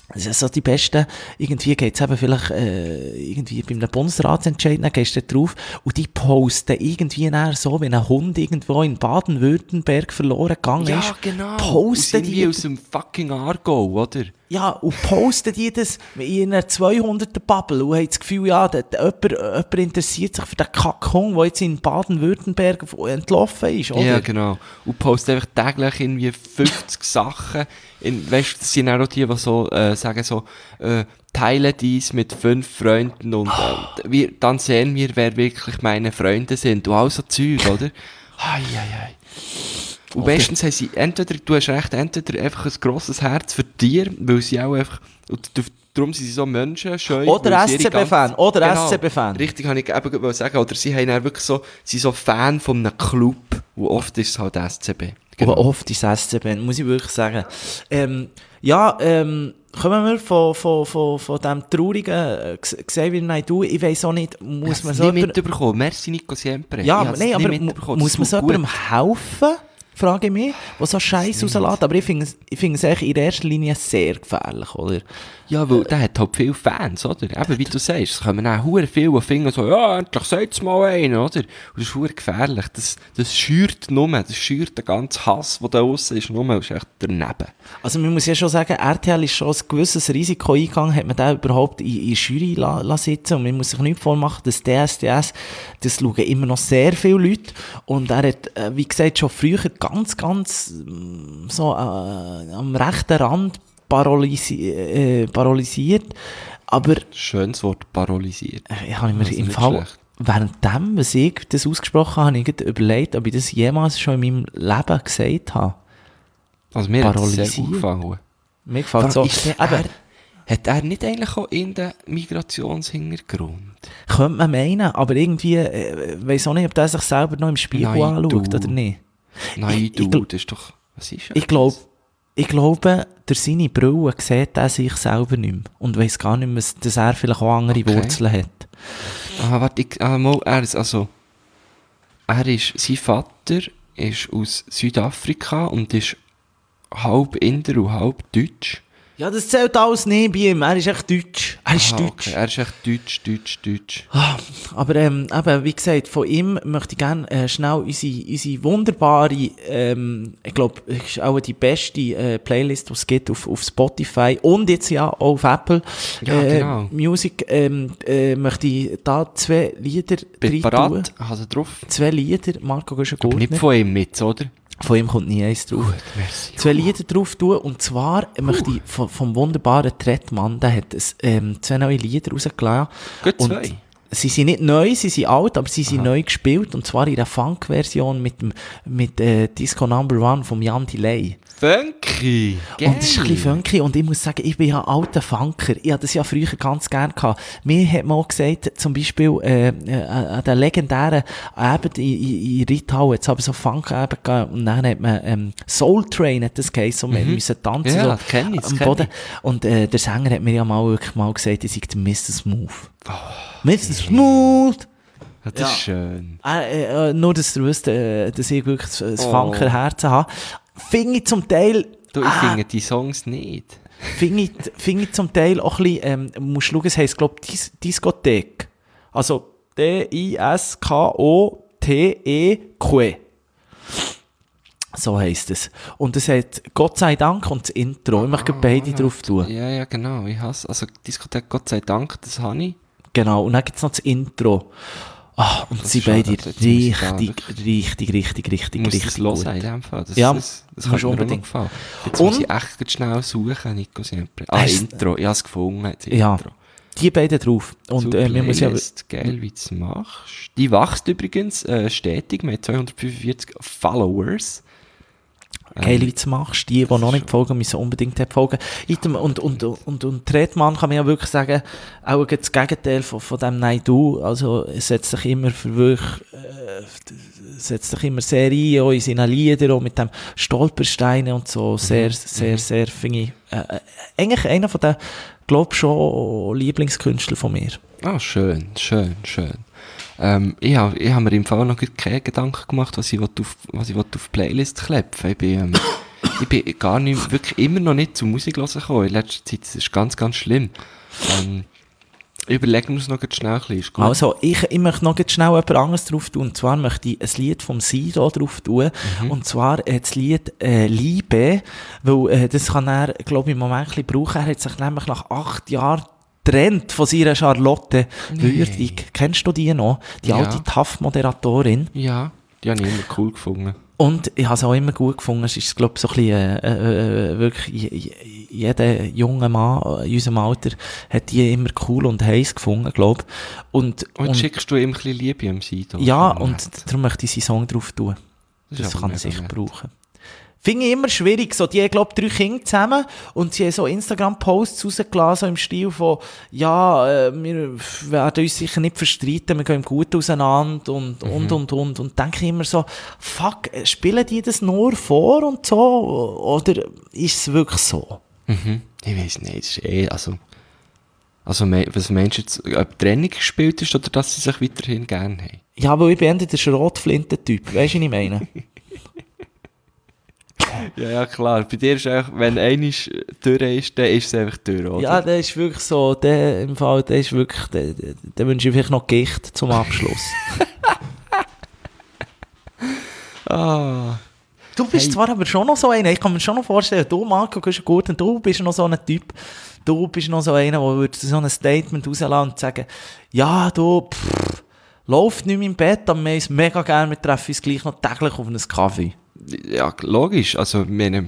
S3: Also so die besten, irgendwie geht's eben vielleicht, äh, irgendwie bei einem Bundesratsentscheid, dann gehst du da drauf und die posten irgendwie nachher so, wenn ein Hund irgendwo in Baden-Württemberg verloren gegangen
S2: Ja,
S3: ist.
S2: genau.
S3: Posten
S2: Aus,
S3: die,
S2: aus dem fucking Aargau, oder?
S3: ja, und posten die das in einer zweihunderter Bubble und haben das Gefühl, ja, da, da, jemand, jemand interessiert sich für den Kackhund, der jetzt in Baden-Württemberg entlaufen ist, oder?
S2: Ja, genau. Und posten einfach täglich irgendwie fünfzig Sachen. In, weißt du, das sind auch die, die so, äh, sagen so, äh, teile dies mit fünf Freunden und äh, wir, dann sehen wir, wer wirklich meine Freunde sind. Und all so Zeug, oder?
S3: Ei, ei, ei.
S2: Und
S3: Oder-
S2: meistens haben sie entweder, du hast recht, entweder einfach ein grosses Herz für Tiere, weil sie auch einfach, und du- darum sind sie so menschenscheu.
S3: Oder
S2: weil sie ihre
S3: S C B-Fan,
S2: ganze-
S3: oder
S2: Genau,
S3: S C B-Fan.
S2: Richtig, habe ich eben gerade sagen. Oder sie haben dann wirklich so, sie sind so Fan von einem Club, und oft ist es halt S C B.
S3: Aber oft ist S C B, muss ich wirklich sagen. Ähm, ja, ähm, kommen wir von, von, von, von dem traurigen äh, Xavier Naidoo, ich weiss auch nicht, muss man
S2: Ich
S3: so
S2: habe es nicht
S3: jemandem-
S2: mitbekommen. Merci, Nico Siempre.
S3: Ja,
S2: Ich habe es
S3: nein,
S2: nicht
S3: aber
S2: mitbekommen.
S3: mu- muss
S2: Das
S3: man so
S2: gut.
S3: jemandem helfen, frage ich mich, der so Scheiß rauslässt, aber ich finde es, ich finde es eigentlich in erster Linie sehr gefährlich, oder?
S2: Ja, weil der hat halt viele Fans, oder? Eben, wie du sagst, es kommen auch hure viele, die finden so, ja, endlich sagt's mal einen, oder? Und das ist hure gefährlich. Das, das schürt nur, das schürt den ganzen Hass, der da draussen ist, nur, das ist echt daneben.
S3: Also man muss ja schon sagen, R T L ist schon ein gewisses Risiko eingegangen, hat man da überhaupt in, in der Jury la, la sitzen und man muss sich nicht vormachen, dass D S D S, das schauen immer noch sehr viele Leute und er hat, äh, wie gesagt, schon früher ganz, ganz mm, so äh, am rechten Rand paralysi äh, paralysiert, aber
S2: Schönes Wort, paralysiert.
S3: äh, ich habe mir
S2: Also
S3: im
S2: nicht
S3: Fall,
S2: schlecht.
S3: währenddem, was ich das ausgesprochen habe, habe ich gerade überlegt, ob ich das jemals schon in meinem Leben gesagt habe.
S2: Also mir hat es sehr
S3: Paralysiert.
S2: gut gefallen.
S3: Mir gefällt so.
S2: Ist der,
S3: Eben,
S2: er, hat er nicht eigentlich auch in den Migrationshintergrund?
S3: könnte man meinen, aber irgendwie, äh, weiss auch nicht, ob der sich selber noch im Spiegel
S2: Nein,
S3: anschaut
S2: du.
S3: oder nicht.
S2: Nein,
S3: Ich-
S2: du,
S3: ich gl-
S2: das ist doch, was ist
S3: Ich glaube, ich glaube, durch seine Brille sieht er sich selber nicht mehr und weiss gar nicht mehr, dass er vielleicht auch andere
S2: Okay.
S3: Wurzeln hat.
S2: Ah, warte, ich, ah, mal, er ist, also, er ist, sein Vater ist aus Südafrika und ist halb Inder und halb Deutsch.
S3: Ja, das zählt alles nicht bei ihm, er ist echt deutsch. Er ist
S2: Ah,
S3: deutsch.
S2: okay. Er ist echt Deutsch, Deutsch, Deutsch.
S3: Ah, aber ähm, eben, wie gesagt, von ihm möchte ich gerne äh, schnell unsere, unsere wunderbare, ähm, ich glaube, ist auch die beste äh, Playlist, die es gibt auf, auf Spotify und jetzt ja auch auf Apple
S2: Ja,
S3: äh,
S2: genau.
S3: Music, ähm, äh, möchte ich da zwei Lieder
S2: Bin
S3: rein tun.
S2: parat, also drauf.
S3: Zwei Lieder, Marco
S2: Aber
S3: Göschen-Gurtner.
S2: nicht von ihm mit, oder?
S3: Von ihm kommt nie eins drauf.
S2: merci.
S3: Zwei Lieder drauf tun, und zwar möchte ich vom, vom wunderbaren Trettmann, der hat es, ähm, zwei neue Lieder rausgelassen.
S2: Gut
S3: Und
S2: zwei.
S3: sie sind nicht neu, sie sind alt, aber sie sind
S2: Aha.
S3: neu gespielt, und zwar in einer Funk-Version mit, dem- mit äh, Disco Number One vom Jan Delay.
S2: Funky!
S3: Und das ist ein bisschen funky, und ich muss sagen, ich bin ja ein alter Funker. Ich hatte das ja früher ganz gern gehabt. Mir hat man auch gesagt, zum Beispiel, äh, äh, an den legendären Abend in, in, in Rittau, jetzt haben so Funk-Abend gegeben, und dann hat man, ähm, Soul Train hat das geheißen, und wir müssen tanzen,
S2: Ja,
S3: so,
S2: das kenn ich, das
S3: am
S2: kenn
S3: Boden. Und, äh, der Sänger hat mir ja mal wirklich mal gesagt, ich sei der Mister Smooth. Mister Smooth!
S2: Ja, das
S3: Ja.
S2: ist schön.
S3: Äh, äh, nur, dass du wüsst, äh, dass ich wirklich ein
S2: Oh.
S3: Funker-Herz habe. Finde ich zum Teil,
S2: Du, ich
S3: ah,
S2: finde die Songs nicht.
S3: finde ich, finde ich zum Teil auch ein bisschen, ähm, musst schauen, es heisst, glaube ich, Dis Diskothek. Also, D I S K O T E Q. So heisst es. Und es hat Gott sei Dank und das Intro. Ich möchte beide drauf tun.
S2: Ja, ja, genau. Ich hasse, also Diskothek, Gott sei Dank, das habe ich.
S3: Genau. Und dann gibt es noch das Intro. Ah, und
S2: Das
S3: sie
S2: ist schade,
S3: beide
S2: jetzt muss ich da
S3: richtig, richtig, richtig, richtig,
S2: Ich muss
S3: richtig
S2: das hören
S3: gut.
S2: in dem Fall. Das,
S3: Ja,
S2: das, das
S3: musst
S2: kann mir auch noch
S3: unbedingt.
S2: gefallen. Jetzt
S3: Und-
S2: muss ich echt grad schnell suchen, Nico Siempre. Ah,
S3: Hast-
S2: Intro. Ich habe es gefunden. Das
S3: Ja.
S2: Intro.
S3: Die beiden drauf. Und
S2: Zur
S3: äh, wir müssen ja...
S2: Playlist. Geil, wie du es machst. Die wächst übrigens äh, stetig mit zweihundertfünfundvierzig Followers.
S3: Geil, wie du es machst. Die, die noch nicht folgen, müssen unbedingt dort folgen. Item- Und, und, und, und Tretmann kann man ja wirklich sagen, auch das Gegenteil von, von dem Nein-Du. Also, es setzt sich immer für wirklich, äh, setzt sich immer sehr ein, auch in seinen Liedern, auch mit dem Stolpersteinen und so. Sehr, sehr, sehr, finde ich, äh, äh, eigentlich einer von den, glaub schon, Lieblingskünstler von mir.
S2: Ah, schön, schön, schön. Ähm, ich habe ich hab mir im Fall noch keine Gedanken gemacht, was ich will auf, was ich will auf die Playlist klepfen. Ich bin, ähm, ich bin gar nicht, wirklich immer noch nicht zur Musik hören gekommen in letzter Zeit. Das ist ganz, ganz schlimm. Ähm, überlegen wir uns noch schnell ein bisschen. Ist gut.
S3: Also, ich, ich möchte noch schnell etwas anderes drauf tun. Und zwar möchte ich ein Lied vom Sido drauf tun. Mhm. Und zwar äh, das Lied äh, Liebe. Weil äh, das kann er, glaube ich, im Moment ein bisschen brauchen. Er hat sich nämlich nach acht Jahren getrennt von seiner Charlotte Würdig. Kennst du die noch? Die
S2: Ja.
S3: alte T A F-Moderatorin.
S2: Ja, die habe ich immer cool gefunden.
S3: Und ich habe es auch immer gut gefunden. Es ist, glaube ich, so ein bisschen, äh, äh, wirklich, je- je- jeder junge Mann in unserem Alter hat die immer cool und heiß gefunden, glaube ich. Und,
S2: Und,
S3: und
S2: schickst du ihm ein bisschen Liebe am Sido?
S3: ja,
S2: Im
S3: und
S2: Moment.
S3: darum möchte ich seinen Song drauf tun.
S2: Das
S3: Das,
S2: ist aber
S3: kann er
S2: mega
S3: sicher
S2: nett.
S3: brauchen. Finde ich immer schwierig. So, die haben, glaube ich, drei Kinder zusammen und sie haben so Instagram-Posts rausgelassen, so im Stil von, ja, äh, wir werden uns sicher nicht verstreiten, wir gehen gut auseinander und,
S2: Mhm.
S3: und, und, und. Und denke ich immer so, fuck, äh, spielen die das nur vor und so? Oder ist es wirklich so?
S2: Mhm. Ich weiss nicht, das ist eh, also... Also, me- was meinst du jetzt, ob die Trennung gespielt ist oder dass sie sich weiterhin gerne haben?
S3: Ja, aber ich bin eher der Schrotflinten-Typ, weißt du, was ich meine?
S2: Ja, ja, klar. Bei dir ist einfach, wenn einer durch ist, dann ist es einfach durch, oder?
S3: Ja, der ist wirklich so, der im Fall, der ist wirklich, der, der, der wünsche ich vielleicht noch Gicht zum Abschluss.
S2: Ah.
S3: Du bist
S2: Hey.
S3: zwar aber schon noch so einer, ich kann mir schon noch vorstellen, du Marco, du bist gut und du bist noch so ein Typ, du bist noch so einer, der würde so ein Statement rauslassen und sagen, ja, du, pff, läuft nicht mehr im Bett, aber wir haben es mega gerne, wir treffen uns gleich noch täglich auf einen Kaffee.
S2: Ja, logisch. Also, ich meine,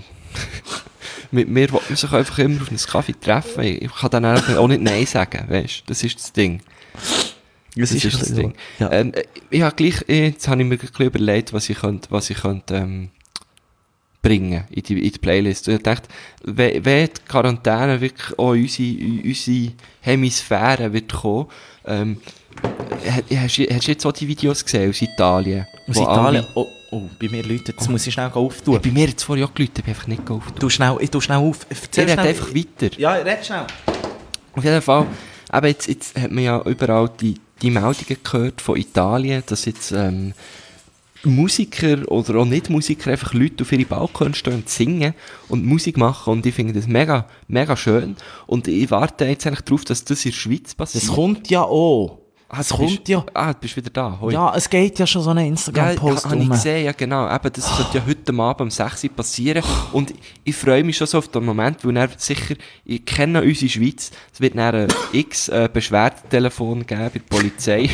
S2: mit mir will man sich einfach immer auf einen Kaffee treffen. Ich kann dann einfach auch nicht Nein sagen, weißt du? Das ist das Ding. Das, ist, das
S3: so.
S2: Ding.
S3: Ja.
S2: Ähm, ich habe gleich, jetzt habe ich mir ein bisschen überlegt, was ich könnte, was ich könnte, ähm, bringen in die, in die Playlist. Und ich dachte, wenn, wenn die Quarantäne wirklich auch in unsere, in unsere Hemisphäre wird kommen, ähm, hast, hast du jetzt auch die Videos gesehen aus Italien?
S3: Aus
S2: wo
S3: Italien,
S2: alle-
S3: oh, oh, bei mir Leute, jetzt
S2: Oh.
S3: muss ich schnell
S2: Ja,
S3: auftun.
S2: bei mir hat es vorher auch geläutet, ich bin einfach nicht geholfen.
S3: Du schnell, ich tu schnell auf.
S2: Der
S3: Erzähl
S2: redet
S3: schnell.
S2: einfach weiter.
S3: Ja, red schnell.
S2: Auf jeden Fall, aber jetzt, jetzt hat man ja überall die, die Meldungen gehört von Italien, dass jetzt ähm, Musiker oder auch Nicht-Musiker einfach Leute auf ihre Balkone stehen und singen und Musik machen und ich finde das mega, mega schön und ich warte jetzt eigentlich darauf, dass das in der Schweiz passiert.
S3: Das kommt ja auch.
S2: ah,
S3: Es
S2: du
S3: kommt
S2: bist,
S3: ja.
S2: Ah, du bist wieder da. Hoi.
S3: Ja, es geht ja schon so einen
S2: Ja,
S3: Instagram-Post
S2: habe ich
S3: rum.
S2: gesehen, ja genau. Eben, das sollte ja heute Abend um sechs Uhr passieren. Und ich freue mich schon so auf den Moment, weil dann sicher, ich kenne unsere Schweiz, es wird dann ein x äh, Beschwerdetelefon geben bei der Polizei.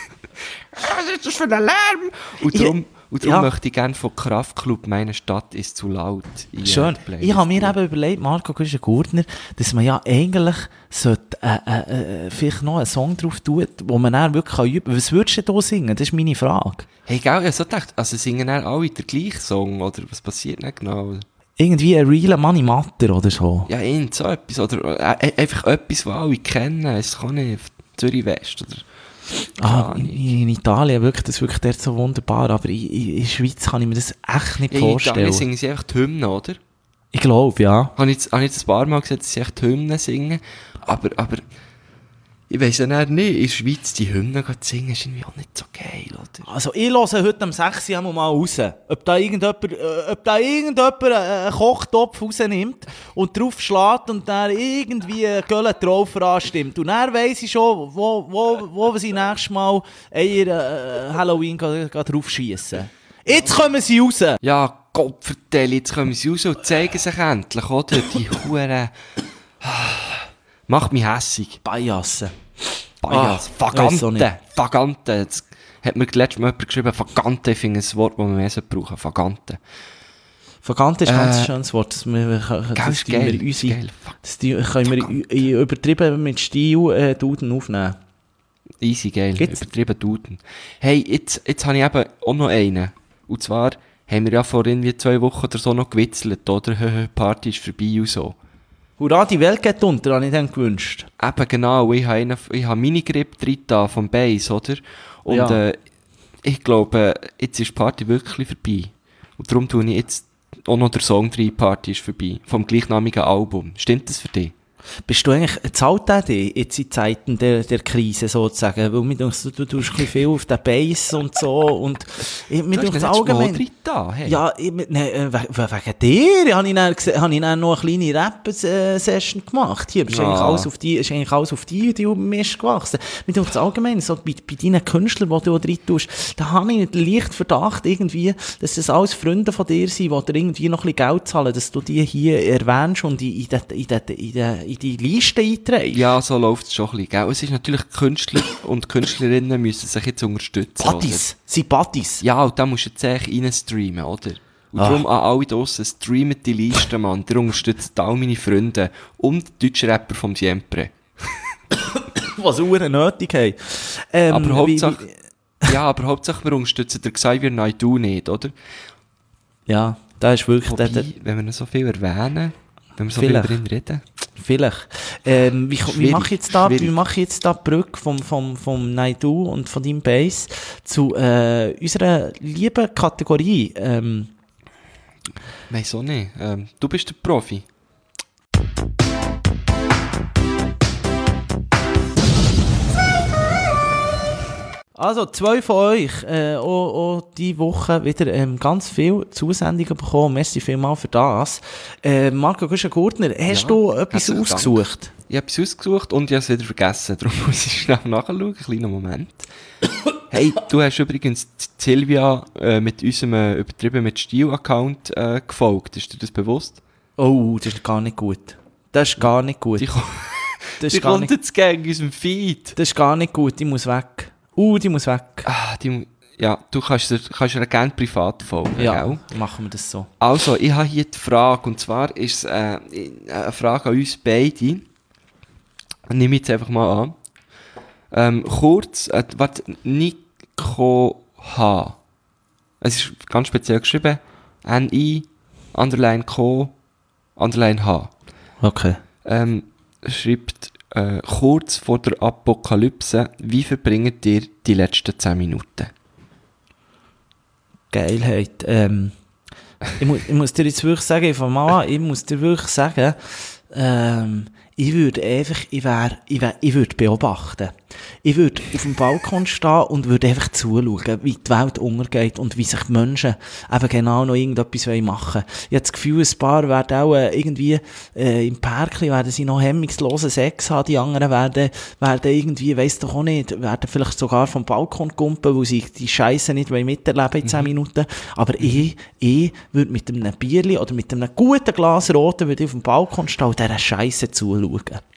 S2: Was ist das für ein Lärm? Und
S3: Ich-
S2: darum, und darum
S3: ja.
S2: möchte ich gerne von Kraftklub «Meine Stadt ist zu laut» in die
S3: Schön.
S2: Playlist
S3: Ich habe mir
S2: tun.
S3: eben überlegt, Marco Güschen-Gurtner, dass man ja eigentlich sollte, äh, äh, äh, vielleicht noch einen Song drauf tun, wo man dann wirklich kann üben kann. Was würdest du denn da singen? Das ist meine Frage.
S2: Hey, gell, ich habe so gedacht, also singen dann alle den gleichen Song, oder was passiert nicht genau?
S3: Irgendwie ein realer Money Matter oder so.
S2: Ja, irgend so etwas, oder äh, einfach etwas, was alle kennen, es kann nicht, Zürich West, oder...
S3: Ah,
S2: Keine
S3: in,
S2: Ahnung.
S3: in Italien wirklich, das ist wirklich dort so wunderbar, aber in, in, in der Schweiz kann ich mir das echt nicht
S2: Ja, in
S3: vorstellen.
S2: Italien singen sie einfach die Hymne, oder?
S3: Ich glaube, ja.
S2: Habe ich, jetzt- habe ich jetzt ein paar Mal gesagt, dass sie echt die Hymne singen. Aber, aber, ich weiss ja nicht, in der Schweiz die Hymne zu singen, ist irgendwie auch nicht so geil, oder?
S3: Also ich höre heute am sechs Uhr mal raus, ob da irgendjemand, äh, ob da irgendjemand äh, einen Kochtopf rausnimmt und drauf schlägt und dann irgendwie einen Göllen drauf anstimmt. Und dann weiss ich schon, wo, wo, wo sie nächstes Mal ihr äh, Halloween ga- ga drauf schiessen. Jetzt kommen sie raus!
S2: Ja, Gott vertell, jetzt kommen sie raus und zeigen sich endlich, oder? Die Hure. Macht mich hässig.
S3: Biasen.
S2: Bias.
S3: Ah, weiss auch nicht.
S2: Vagante. Vagante. Jetzt hat mir letztes Mal jemand geschrieben, Vagante, ich finde ein Wort, das man mehr brauchen sollte. Vagante.
S3: Vergangen ist ein ganz
S2: Äh,
S3: schönes Wort. Das, wir, das,
S2: Geil, ist
S3: tun wir
S2: geil,
S3: in unsere-
S2: geil. Fuck.
S3: das tun- können wir in- in- übertrieben mit Stil äh, Duden aufnehmen.
S2: Easy, geil.
S3: Gibt's?
S2: Übertrieben Duden. Hey, jetzt, jetzt habe ich eben auch noch einen. Und zwar haben wir ja vor irgendwie zwei Wochen oder so noch gewitzelt, oder? Höhö, Party ist vorbei und so.
S3: Hurra, die Welt geht unter, habe ich dann gewünscht.
S2: Eben genau, ich habe, einen, ich habe Minigrip drin da vom Bass, oder? Und
S3: Ja.
S2: äh, ich glaube, jetzt ist die Party wirklich vorbei. Und darum tue ich jetzt auch noch der Song drin, Party ist vorbei. Vom gleichnamigen Album. Stimmt das für dich?
S3: Bist du eigentlich, zahlt der dich jetzt in Zeiten der, der Krise sozusagen? Weil mir denkst, du, du tust ein bisschen viel auf den Bass und so und ich, mir
S2: Du hast
S3: denkst
S2: nicht
S3: allgemein...
S2: da, hey.
S3: Ja, ich, ne, äh, we- we- wegen dir habe ich, dann, gese- habe ich dann noch eine kleine Rap-Session gemacht. Hier ist
S2: Ja.
S3: eigentlich alles auf die, ist eigentlich alles auf die, die Mist gewachsen. Mir denkst allgemein, so bei, bei deinen Künstlern, die du drin tust, da habe ich den leichten Verdacht irgendwie, dass das alles Freunde von dir sind, die dir irgendwie noch ein bisschen Geld zahlen, dass du die hier erwähnst und in, in, die, in, die, in, die, in die Liste einträgst.
S2: Ja, so läuft es schon ein bisschen, gell? Es ist natürlich, Künstler und Künstlerinnen müssen sich jetzt unterstützen.
S3: Buddies, sind Buddies.
S2: Oder? Ja, und da musst du jetzt eigentlich reinstreamen, oder? Und
S3: Ah.
S2: darum an alle draussen, streamt die Liste, Mann. Ihr unterstützt all meine Freunde und die deutschen Rapper vom Siempre.
S3: Was Uhren nötig haben. Ähm,
S2: Aber
S3: wie-
S2: Hauptsache,
S3: wie-
S2: ja, aber Hauptsache wir unterstützen den Xavier Naidoo nicht, oder?
S3: Ja, da ist wirklich...
S2: Wobei,
S3: der, der,
S2: wenn wir ihn so viel erwähnen, wenn wir so viel
S3: Vielleicht.
S2: über ihn reden.
S3: Vielleicht. Ähm, wie, wie
S2: Schwierig,
S3: mache ich jetzt da, wie
S2: schwierig.
S3: mache ich jetzt da die Brücke vom, vom, vom Naidu und von deinem Bass zu äh, unserer lieben Kategorie? Ähm,
S2: Weiss auch nicht. Ähm, du bist der Profi.
S3: Also, zwei von euch, äh, auch, auch diese Woche wieder ähm, ganz viele Zusendungen bekommen. Merci vielmals für das. Äh, Marco Güschen-Gurtner, hast
S2: Ja,
S3: du etwas
S2: herzlichen
S3: ausgesucht?
S2: Ich habe es ausgesucht und ich habe es wieder vergessen. Darum muss ich schnell nachschauen. Einen kleinen Moment. Hey, du hast übrigens Silvia äh, mit unserem äh, übertrieben mit Stil-Account äh, gefolgt. Ist dir das bewusst?
S3: Oh, das ist gar nicht gut. Das ist gar nicht gut.
S2: Die, ko-
S3: Das
S2: die
S3: ist gar
S2: kommt
S3: nicht,
S2: jetzt gegen unserem Feed.
S3: das ist gar nicht gut. Die muss weg. Uh, die muss weg.
S2: Ah, die, ja, du kannst, ihr- kannst ihr gerne privat folgen,
S3: Ja,
S2: gell?
S3: machen wir das so.
S2: Also, ich habe hier die Frage, und zwar ist es äh, eine Frage an uns beide. Nehme ich jetzt einfach mal an. Ähm, kurz, äh, warte, Nico H. Es ist ganz speziell geschrieben. N I, Underline Co, Underline H.
S3: Okay.
S2: Ähm, schreibt, äh, kurz vor der Apokalypse, wie verbringt ihr die letzten zehn Minuten?
S3: Geilheit. Ähm, ich, mu ich muss dir jetzt wirklich sagen, von mal an, ich muss dir wirklich sagen, ähm, ich würde einfach, ich wär, ich wär, ich würde beobachten. Ich würde auf dem Balkon stehen und würde einfach zuschauen, wie die Welt untergeht und wie sich die Menschen eben genau noch irgendetwas machen wollen. Ich habe das Gefühl, ein paar werden auch äh, irgendwie äh, im Parkli werden sie noch hemmungslosen Sex haben, die anderen werden, werden irgendwie, weiss doch auch nicht, werden vielleicht sogar vom Balkon kumpen, weil sie die Scheiße nicht miterleben in zehn Minuten. Aber ich, ich würde mit einem Bierli oder mit einem guten Glas Roten würde ich auf dem Balkon stehen und dieser Scheiße zuschauen.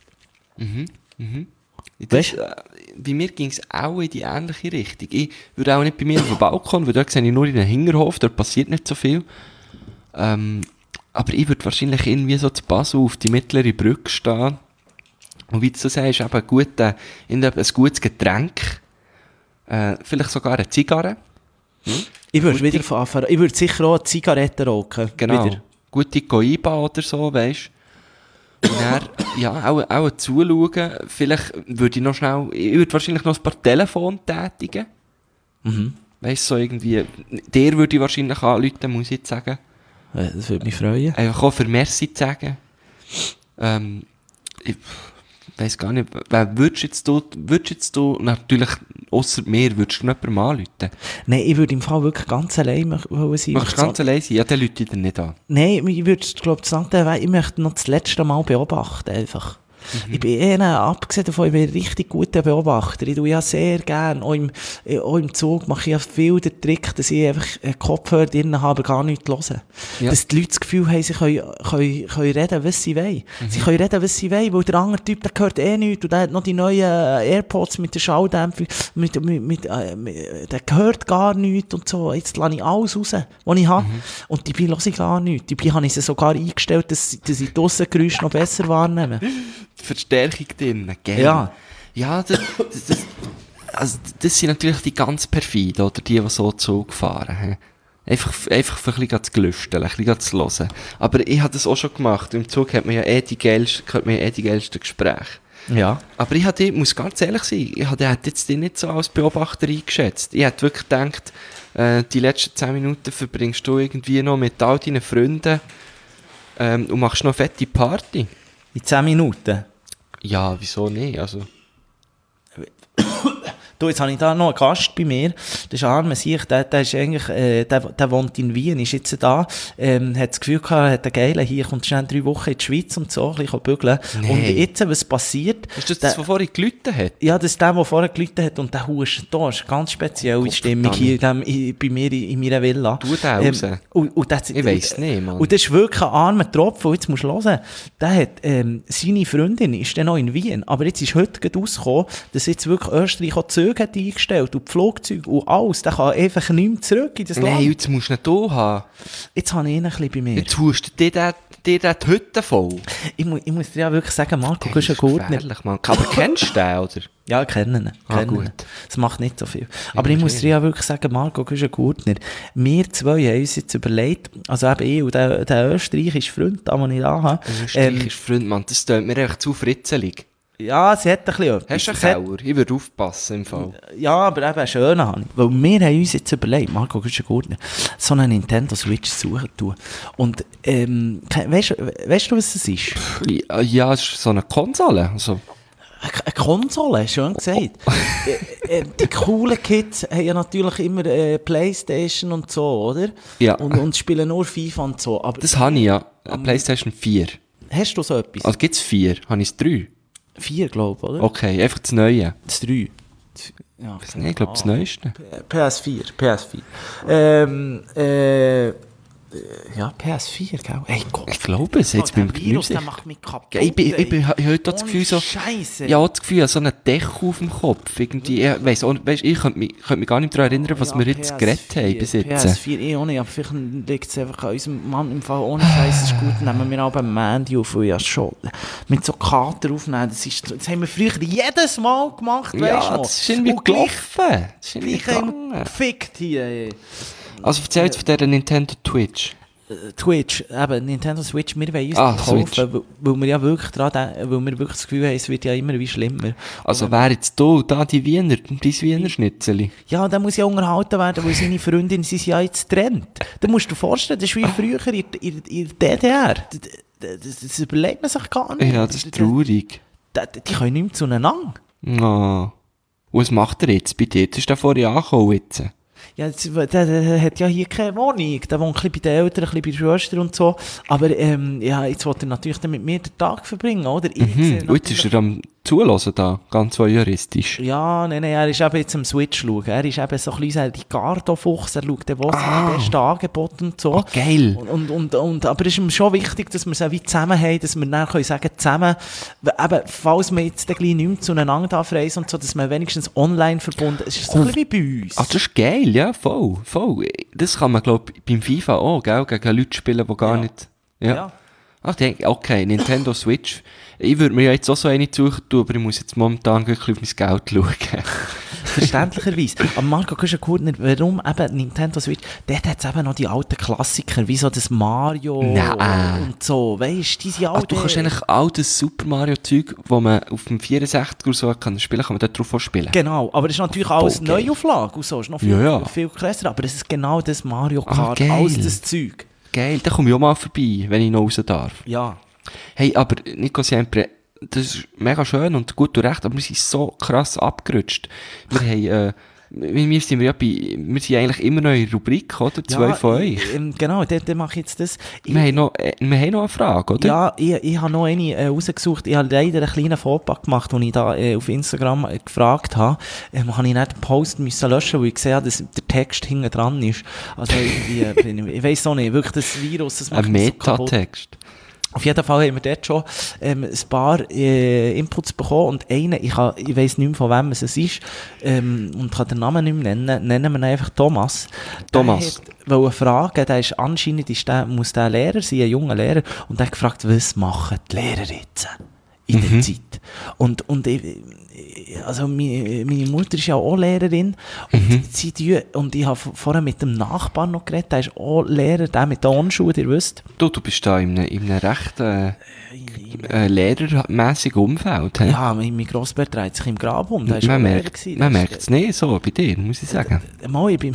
S2: Das,
S3: Weißt?
S2: äh, bei mir ging es auch in die ähnliche Richtung. Ich würde auch nicht bei mir auf dem Balkon, weil dort sehe ich nur in den Hinterhof, dort passiert nicht so viel. Ähm, aber ich würde wahrscheinlich irgendwie so zu Basel auf die mittlere Brücke stehen. Und wie du so sagst, eben gut, äh, ein gutes Getränk, äh, vielleicht sogar eine Zigarre.
S3: Ich würde
S2: Gute-
S3: wieder anfangen. Ich würde sicher auch eine Zigarette rauchen.
S2: Genau.
S3: Wieder.
S2: Gute Coiba oder so, weißt du. Und dann, ja, auch, auch zuschauen. Vielleicht würde ich noch schnell, ich würde wahrscheinlich noch ein paar Telefone tätigen.
S3: Mhm.
S2: Weißt du, so irgendwie, der würde ich wahrscheinlich anrufen, muss ich jetzt sagen.
S3: Äh, Das würde mich freuen.
S2: Einfach auch für Merci zu sagen. Ähm, ich weiss gar nicht, wer würdest jetzt du, würdest jetzt du, natürlich, ausser mir, würdest du noch jemandem anrufen?
S3: Nein, ich würde im Fall wirklich ganz allein mach- wollen sein.
S2: Machst du ganz allein sein? Ja, dann rufe ich dir nicht an.
S3: Nein, ich würde, glaube ich, sagen, ich möchte noch das letzte Mal beobachten, einfach. Ich bin eher, abgesehen davon, ich bin ein richtig guter Beobachter. Ich tue ja sehr gerne, auch im, äh, auch im Zug mache ich ja viel den Trick, dass ich einfach einen Kopfhörer drin habe, aber gar nichts hören.
S2: Ja.
S3: Dass die Leute das Gefühl haben, sie können, können, können reden, was sie wollen. Sie können reden, was sie wollen, weil der andere Typ, der hört eh nichts und der hat noch die neuen äh, AirPods mit der Schalldämpfung, mit, mit, mit, äh, mit, der hört gar nichts und so. Jetzt lasse ich alles raus, was ich habe. Und dabei höre ich gar nichts. Dabei habe ich sie sogar eingestellt, dass, dass ich die Aussengeräusche noch besser wahrnehme.
S2: Verstärkung drin, gell?
S3: Ja.
S2: Ja, das, das, das, also das sind natürlich die ganz perfiden, oder die, die so Zug fahren. He. Einfach, einfach für ein bisschen zu gelüften, ein bisschen zu hören. Aber ich habe das auch schon gemacht. Im Zug hat man ja eh die geilsten, hört man ja eh die geilsten Gespräche.
S3: Ja.
S2: Aber ich hatte, muss ganz ehrlich sein, ich hatte jetzt dich nicht so als Beobachter eingeschätzt. Ich hätte wirklich gedacht, äh, die letzten zehn Minuten verbringst du irgendwie noch mit all deinen Freunden ähm, und machst noch eine fette Party.
S3: In zehn Minuten?
S2: Ja, wieso nicht? Also...
S3: Du, jetzt habe ich da noch einen Gast bei mir. Das ist Arme Sieg, der, der ist eigentlich, äh, der, der wohnt in Wien, ist jetzt da, ähm, hat das Gefühl gehabt, hat einen Geilen, hier kommt schnell drei Wochen in die Schweiz und so, ein bisschen bügeln.
S2: Nee.
S3: Und jetzt, was passiert?
S2: Ist das
S3: der,
S2: das, was vorhin geläutet hat?
S3: Ja, das ist der, der vorher geläutet hat und der Hust, da ist eine ganz spezielle
S2: Gott,
S3: Stimmung hier in dem, in, bei mir in, in meiner Villa.
S2: Tu den raus.
S3: Ähm, und, und das,
S2: Ich weiss nicht, Mann.
S3: Und das ist wirklich ein armer Tropfen, und jetzt musst du hören, der hat, ähm, seine Freundin ist dann noch in Wien, aber jetzt ist heute gerade rausgekommen, dass jetzt wirklich Österreich auch Züge hat eingestellt und die Flugzeuge und alles, der kann einfach nicht mehr zurück in das Land.
S2: Nein, jetzt musst du nicht hier haben.
S3: Jetzt habe ich ihn ein bisschen bei mir.
S2: Jetzt hust du dir den- dir den die Hütte voll.
S3: Ich, mu ich muss dir ja wirklich sagen, Marco, du
S2: Der
S3: bist ein
S2: ist
S3: Gurtner.
S2: gefährlich, Mann. Aber kennst du den, oder?
S3: Ja, kennen ihn.
S2: Ah,
S3: kennen
S2: gut.
S3: ihn. Das macht nicht so viel. Aber ich muss dir ja wirklich sagen, Marco, du bist ein Gurtner. Wir zwei haben uns jetzt überlegt, also eben ich und der, der österreichische Freund, den ich da habe.
S2: Österreich ist Freund, Mann. Das tut mir echt zu fritzelig.
S3: Ja, sie hat ein bisschen etwas.
S2: Hast du
S3: Es hat-
S2: einen Keller? Ich würde aufpassen im Fall.
S3: Ja, aber eben schön habe ich. Weil wir haben uns jetzt überlegt, Marco, du bist ein Gurtner, so eine Nintendo Switch zu suchen tun. Und, ähm, ke- weißt, weißt du, was es ist?
S2: Ja, ja, es ist so eine Konsole. Also,
S3: Eine eine Konsole, schön gesagt. äh, äh, die coolen Kids haben ja natürlich immer äh, Playstation und so, oder?
S2: Ja.
S3: Und, und spielen nur FIFA und so. Aber
S2: das habe ich ja. Eine PlayStation vier.
S3: hast du so etwas?
S2: Also gibt es vier? Habe ich es drei?
S3: Vier, glaube ich, oder?
S2: Okay, einfach das Neue.
S3: Das drei. Das- Ja,
S2: Nee, ich glaube das Neueste.
S3: P S vier, P S vier. Ähm, äh, ja, P S vier, gell? Ey, Gott.
S2: Ich glaube es, jetzt bin ich mir
S3: Virus,
S2: nicht
S3: der
S2: sicher.
S3: macht mich kaputt.
S2: Ja, ich bin, ich bin,
S3: ey.
S2: ich habe heute auch das
S3: Ohne
S2: Gefühl so...
S3: Scheisse.
S2: Ich habe auch das Gefühl, so einen Deckel auf dem Kopf. Irgendwie, ich weiss auch, weißt, ich könnte mich, könnte mich gar nicht daran erinnern, was
S3: Ja,
S2: wir jetzt
S3: P S
S2: geredet haben bis
S3: P S
S2: jetzt.
S3: vier, eh auch nicht, aber vielleicht liegt es einfach an unserem Mann im Fall. Ohne Scheiß ist gut, nehmen wir auch beim Mandy auf, weil ja schon mit so Kater aufnehmen, das, ist, das haben wir früher jedes Mal gemacht, weißt du
S2: Ja,
S3: noch?
S2: das ist irgendwie
S3: Und gleich-
S2: gelaufen. Das ist irgendwie
S3: Gleich haben wir
S2: gegangen.
S3: gefickt hier, ey.
S2: Also erzähl jetzt von dieser Nintendo Twitch.
S3: Äh, Twitch, eben, Nintendo Switch, wir wollen uns
S2: Ah,
S3: die kaufen,
S2: Switch.
S3: weil, weil wir ja wirklich dran denken, weil wir wirklich das Gefühl haben, es wird ja immer wie schlimmer.
S2: Also wer jetzt du, da die Wiener, dein Wiener Schnitzeli.
S3: Ja, der muss ja unterhalten werden, weil seine Freundin, sie sind ja jetzt getrennt. Da musst du dir vorstellen, das ist wie früher in, in, in der D D R. Das, das, das überlegt man sich gar nicht.
S2: Ja, das ist traurig.
S3: Die, die, die können nicht mehr zueinander.
S2: Oh. Und was macht er jetzt bei dir? Jetzt ist der vorhin angekommen jetzt.
S3: Ja, jetzt, der, der hat ja hier keine Wohnung. Der wohnt ein bisschen bei den Eltern, ein bisschen bei der Schwester und so. Aber ähm, ja, jetzt will er natürlich dann mit mir den Tag verbringen, oder? Ich sehe
S2: Hm. Und jetzt ist er am Zulassen da, ganz voyeuristisch.
S3: Ja, nein, nein, er ist eben jetzt am Switch schauen. Er ist eben so ein bisschen die Gardo-Fuchs, er schaut, wo sind die besten Angebote und so.
S2: Oh, geil.
S3: Und, und, und, und, aber es ist ihm schon wichtig, dass wir es auch wie zusammen haben, dass wir dann können sagen, zusammen, eben, falls wir jetzt dann gleich nicht mehr zueinander darf reisen und so, dass man wenigstens online verbunden ist. Es ist so ein bisschen wie bei uns.
S2: Ah, das ist geil, ja, voll, voll. Das kann man, glaube ich, beim FIFA auch, gell, gegen Leute spielen, die gar
S3: Ja.
S2: nicht... Ja.
S3: Ja.
S2: Ach, denk, okay, Nintendo Switch. Ich würde mir ja jetzt auch so eine suchen tun, aber ich muss jetzt momentan wirklich auf mein Geld schauen.
S3: Verständlicherweise. Aber Marco, du hast gut nicht, warum eben Nintendo Switch, dort hat es eben noch die alten Klassiker, wie so das Mario
S2: Nein.
S3: und so, weißt du, diese
S2: Ach,
S3: alten...
S2: du kannst eigentlich all das Super Mario Zeug, das man auf dem vierundsechzig oder so kann spielen, kann man dort drauf auch spielen.
S3: Genau, aber das ist natürlich alles
S2: Voll geil.
S3: Neuauflage und so, ist noch viel,
S2: Ja, ja.
S3: viel krasser, aber es ist genau das Mario
S2: Ah,
S3: Kart,
S2: geil.
S3: alles das Zeug.
S2: Geil, da komme ich auch mal vorbei, wenn ich noch raus darf.
S3: Ja.
S2: Hey, aber Nico Siempre, das ist mega schön und gut und recht, aber wir sind so krass abgerutscht. Wir haben, äh, wir, wir sind ja bei, wir sind eigentlich immer noch in der Rubrik, oder? Zwei
S3: ja,
S2: von euch.
S3: ich- ähm, Genau, dann, dann mache ich jetzt das. Ich,
S2: Wir haben noch, äh, wir haben noch eine Frage, oder?
S3: Ja, ich, ich habe noch eine äh, rausgesucht. Ich habe leider einen kleinen Fauxpas gemacht, als ich da äh, auf Instagram äh, gefragt habe. Ähm, habe ich nicht den Post müssen löschen, weil ich gesehen habe, dass der Text hinten dran ist. Also irgendwie, äh, bin ich, ich weiss auch nicht, wirklich das Virus, das macht
S2: Ein
S3: mich so kaputt.
S2: Metatext.
S3: Auf jeden Fall haben wir dort schon ähm, ein paar äh, Inputs bekommen und einen, ich, ha- ich weiss nicht mehr, von wem es ist ähm, und kann den Namen nicht mehr nennen, nennen wir ihn einfach Thomas.
S2: Thomas.
S3: Der wollte fragen, der ist, anscheinend ist der, muss der Lehrer sein, ein junger Lehrer, und der hat gefragt, was machen die Lehrer jetzt in der
S2: Mhm.
S3: Zeit? Und, und ich, also meine, meine Mutter ist ja auch Lehrerin und,
S2: Mhm.
S3: sie die, und ich habe vorher mit dem Nachbarn noch geredet, der ist auch Lehrer, der mit den Onschuhen, ihr wisst.
S2: Du, du bist da in einem, in einem recht äh, äh, lehrermässigen Umfeld. hä?
S3: Ja, mein, mein Grossbär dreht sich im Grab um. Der ist
S2: man
S3: auch Lehrer
S2: merkt
S3: gewesen.
S2: man
S3: Der ist-
S2: merkt es nicht so bei dir, muss ich sagen.
S3: Äh, Mal, ich bin,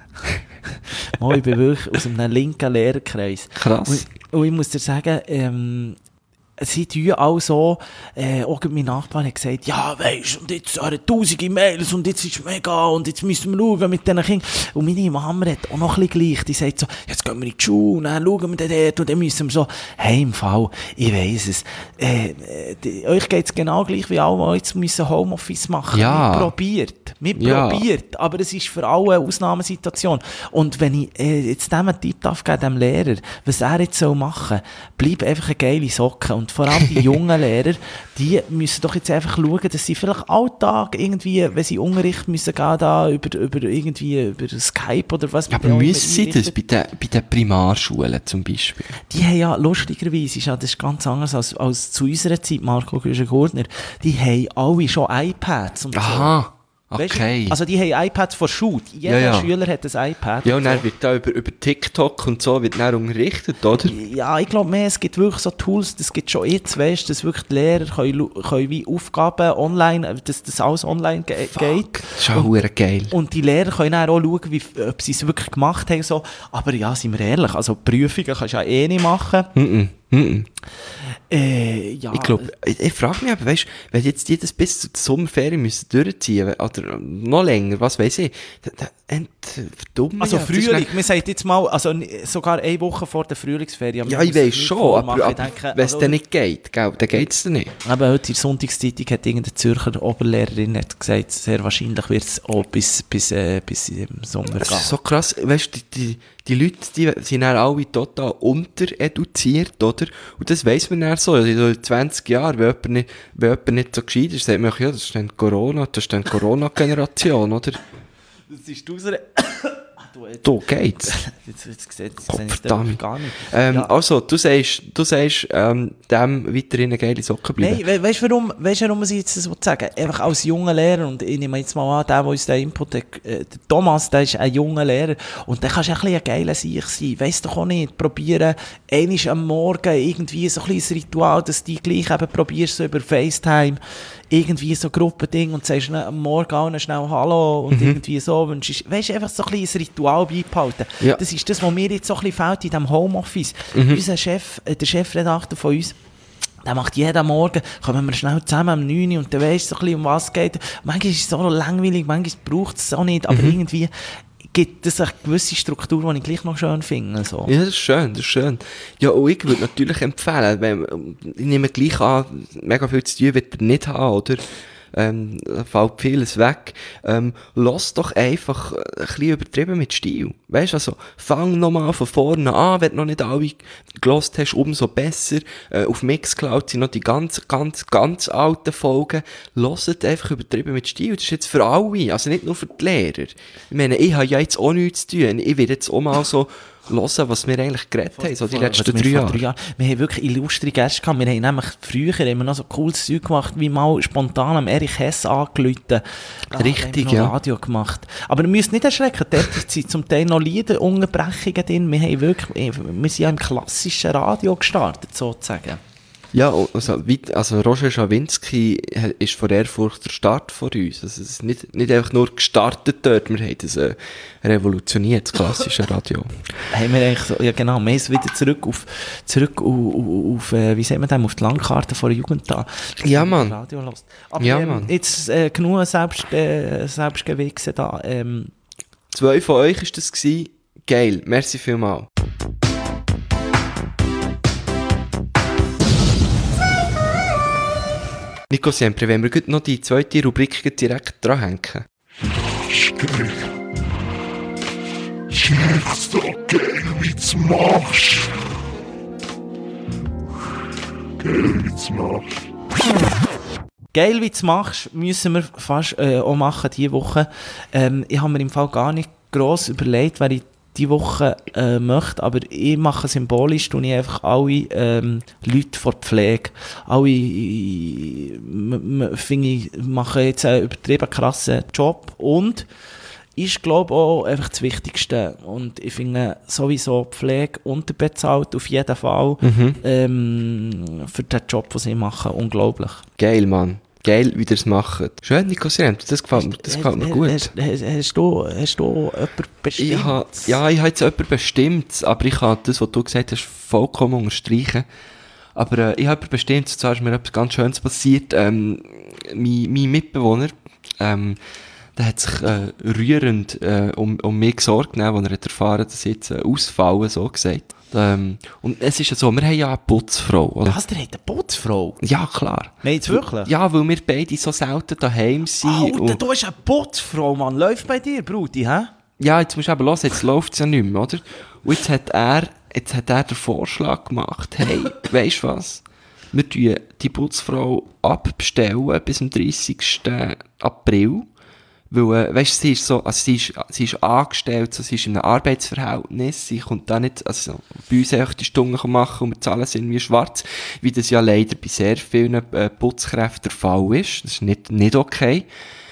S3: mal, ich bin wirklich aus einem linken Lehrerkreis.
S2: Krass.
S3: Und, und ich muss dir sagen, ähm, sie tun auch so, äh, auch mein Nachbar hat gesagt, ja, weisst, und jetzt hat er tausende Mails und jetzt ist es mega und jetzt müssen wir schauen mit diesen Kindern. Und meine Mama hat auch noch ein bisschen gleich, die sagt so, jetzt gehen wir in die Schule, und dann schauen wir dann dort und dann müssen wir so, hey, im Fall, ich weiss es, äh, die, euch geht's genau gleich wie alle, die jetzt müssen Homeoffice machen.
S2: Ja.
S3: Wir probiert, wir
S2: Ja.
S3: probiert, aber es ist für alle eine Ausnahmesituation. Und wenn ich äh, jetzt dem einen Tipp darf geben, dem Lehrer, was er jetzt soll machen, bleib einfach eine geile Socke. Und vor allem die jungen Lehrer, die müssen doch jetzt einfach schauen, dass sie vielleicht Alltag irgendwie, wenn sie Unterricht müssen gehen, da über, über irgendwie über Skype oder was.
S2: Ja, aber müssen sie das bei den, bei den Primarschulen zum Beispiel?
S3: Die haben ja, lustigerweise, ist ja, das ist ganz anders als, als zu unserer Zeit, Marco Güschen-Gurtner, die haben alle schon iPads und so.
S2: Aha.
S3: Weißt du?
S2: Okay.
S3: Also die haben iPads vor Schule. Jeder
S2: Ja, ja.
S3: Schüler hat ein iPad.
S2: Ja, und
S3: und
S2: dann
S3: so.
S2: wird da über, über TikTok und so wird dann unterrichtet, oder?
S3: Ja, ich glaube mehr, es gibt wirklich so Tools, das gibt schon jetzt, weißt, dass wirklich die Lehrer können, lu- können wie Aufgaben online, dass das alles online ge- geht.
S2: Das ist auch verdammt geil.
S3: Und die Lehrer können dann auch schauen, wie, ob sie es wirklich gemacht haben. So. Aber ja, sind wir ehrlich, also Prüfungen kannst du ja eh nicht machen.
S2: Mhm. Mhm.
S3: Äh, ja,
S2: Ich glaube, ich, ich frage mich aber, weißt du, wenn jetzt die das bis zur Sommerferien müssen durchziehen oder noch länger, was weiß ich, dann, dann verdammt.
S3: also
S2: ja, das ist
S3: Frühling,
S2: dann-
S3: man sagt jetzt mal, also n- sogar eine Woche vor der Frühlingsferien.
S2: Ja,
S3: Man
S2: ich
S3: muss sich
S2: weiss
S3: nicht
S2: schon,
S3: vormachen.
S2: aber,
S3: Ich
S2: aber
S3: denke,
S2: wenn es
S3: also-
S2: dann nicht geht, gell, dann geht es dann nicht.
S3: Aber heute in der Sonntagszeitung hat irgendeine Zürcher Oberlehrerin hat gesagt, sehr wahrscheinlich wird es auch bis, bis, äh, bis im Sommer
S2: Das
S3: gehen.
S2: ist so krass, weißt du, die, die, die Leute, die sind dann alle total untereduziert, oder? Und das weiss man dann so, also in zwanzig Jahren, wenn jemand nicht, wenn jemand nicht so gescheit ist, sagt man, ja, das ist dann Corona, das ist dann Corona-Generation, oder?
S3: Das ist unsere... Du, jetzt,
S2: Da geht's.
S3: jetzt, jetzt, jetzt, jetzt
S2: Gott
S3: sehe ich
S2: verdammt.
S3: das gar nicht.
S2: Ähm,
S3: Ja.
S2: Also, du sagst, du sagst ähm, dem weiterhin eine geile Socke bleiben.
S3: Nein, we weißt du, warum, weißt, warum ich jetzt das sagen will? Einfach als junger Lehrer, und ich nehme jetzt mal an, der, der uns den Input hat, äh, der Thomas, der ist ein junger Lehrer, und der kannst du ein bisschen ein geiler Sieg sein. Weiss doch auch nicht, probieren, einmal am Morgen irgendwie so ein kleines Ritual, dass du gleich eben probierst, so über FaceTime, irgendwie so Gruppending und sagst am Morgen allen schnell Hallo und irgendwie so, wünschst, weißt du, einfach so ein kleines Ritual beibehalten.
S2: Ja.
S3: Das ist das, was mir jetzt so ein bisschen fehlt in diesem Homeoffice. Unser Chef, äh, der Chefredakteur von uns, der macht jeden Morgen, kommen wir schnell zusammen um neun Uhr und dann weisst du so ein bisschen, um was es geht. Manchmal ist es so langweilig, manchmal braucht es es auch nicht, aber irgendwie gibt es eine gewisse Struktur, die ich gleich noch schön finde. So.
S2: Ja, das ist schön, das ist schön. Ja, und ich würde natürlich empfehlen, wenn, ich nehme gleich an, mega viel zu tun wird er nicht haben, oder? Ähm, da fällt vieles weg. Ähm, lass doch einfach ein bisschen übertrieben mit Stil. Weisst, also, fang nochmal von vorne an, wenn du noch nicht alle gelost hast, umso besser. Äh, auf Mixcloud sind noch die ganz, ganz, ganz alten Folgen. Lasst einfach übertrieben mit Stil. Das ist jetzt für alle, also nicht nur für die Lehrer. Ich meine, ich habe ja jetzt auch nichts zu tun. Ich werde jetzt auch mal so hören, was wir eigentlich geredet haben, so die letzten drei Jahre.
S3: Jahre. Wir haben wirklich illustre Gäste gehabt. Wir haben nämlich früher haben wir noch so cooles Zeug gemacht, wie mal spontan am Erich Hess angerufen. Da
S2: Richtig,
S3: haben wir noch
S2: ja.
S3: Radio gemacht. Aber ihr müsst nicht erschrecken, dort sind zum Teil noch Liederunterbrechungen drin. Wir haben wirklich, wir sind ja im klassischen Radio gestartet, sozusagen.
S2: Ja, also, weit- also Roger Schawinski ist von Ehrfurcht der Start von uns. Also es ist nicht, nicht einfach nur gestartet dort, wir haben das äh, revolutioniert, das klassische Radio.
S3: Haben wir eigentlich so, ja genau, wir sind wieder zurück auf, zurück auf, auf, auf äh, wie sagt man das, auf die Landkarte von der Jugend da.
S2: Ja, Mann.
S3: Radio hörst. Aber
S2: Ja,
S3: ähm,
S2: Mann.
S3: jetzt äh, genug selbst, äh, Selbstgewichse da. Ähm,
S2: Zwei von euch ist das gewesen. Geil, merci vielmals. Nico Siempre, wenn wir gut noch die zweite Rubrik direkt dranhängen.
S1: Geil. Check's doch geil, wie du's machst. Geil, wie du's machst.
S3: Geil, wie du es machst, müssen wir fast äh, auch machen diese Woche. Ähm, ich habe mir im Fall gar nicht gross überlegt, wer ich diese Woche äh, möchte, aber ich mache symbolisch, tue ich einfach alle ähm, Leute von der Pflege. Alle, äh, m- m- finde ich, machen jetzt einen übertrieben krassen Job und ist, glaube ich, auch einfach das Wichtigste. Und ich finde sowieso Pflege unterbezahlt, auf jeden Fall, ähm, für den Job, den sie machen, unglaublich.
S2: Geil, Mann. Geil, wie ihr es macht. Schön, Nico Siempre, das gefällt mir, das gefällt mir gut.
S3: Hast, hast, hast, du, hast du jemanden bestimmt?
S2: Ich ha, ja, ich habe jetzt jemanden bestimmt, aber ich kann das, was du gesagt hast, vollkommen unterstreichen. Aber äh, ich habe bestimmt, zwar ist mir etwas ganz Schönes passiert, ähm, mein, mein Mitbewohner, ähm, der hat sich äh, rührend äh, um, um mich gesorgt, ne, als er hat erfahren, dass ich jetzt äh, ausfallen, so gesagt. Ähm, und es ist ja so, wir haben ja eine Putzfrau, oder?
S3: Was, der hat eine Putzfrau?
S2: Ja, klar.
S3: Meinst du wirklich?
S2: Ja, weil wir beide so selten daheim sind.
S3: Alter,
S2: und
S3: du hast eine Putzfrau, Mann. Läuft bei dir, Bruti, hä?
S2: ja, jetzt musst du aber hören, jetzt läuft es ja nicht mehr, oder? Und jetzt hat er, jetzt hat er den Vorschlag gemacht, hey, weisst du was? Wir tun die Putzfrau abbestellen bis zum dreißigsten April. Weil, äh, weisst du, sie ist so, also sie ist, sie ist angestellt, so, sie ist in einem Arbeitsverhältnis, sie kommt da nicht, also, bei uns echt die Stunden machen und wir zahlen sie irgendwie schwarz, wie das ja leider bei sehr vielen äh, Putzkräften der Fall ist. Das ist nicht, nicht okay.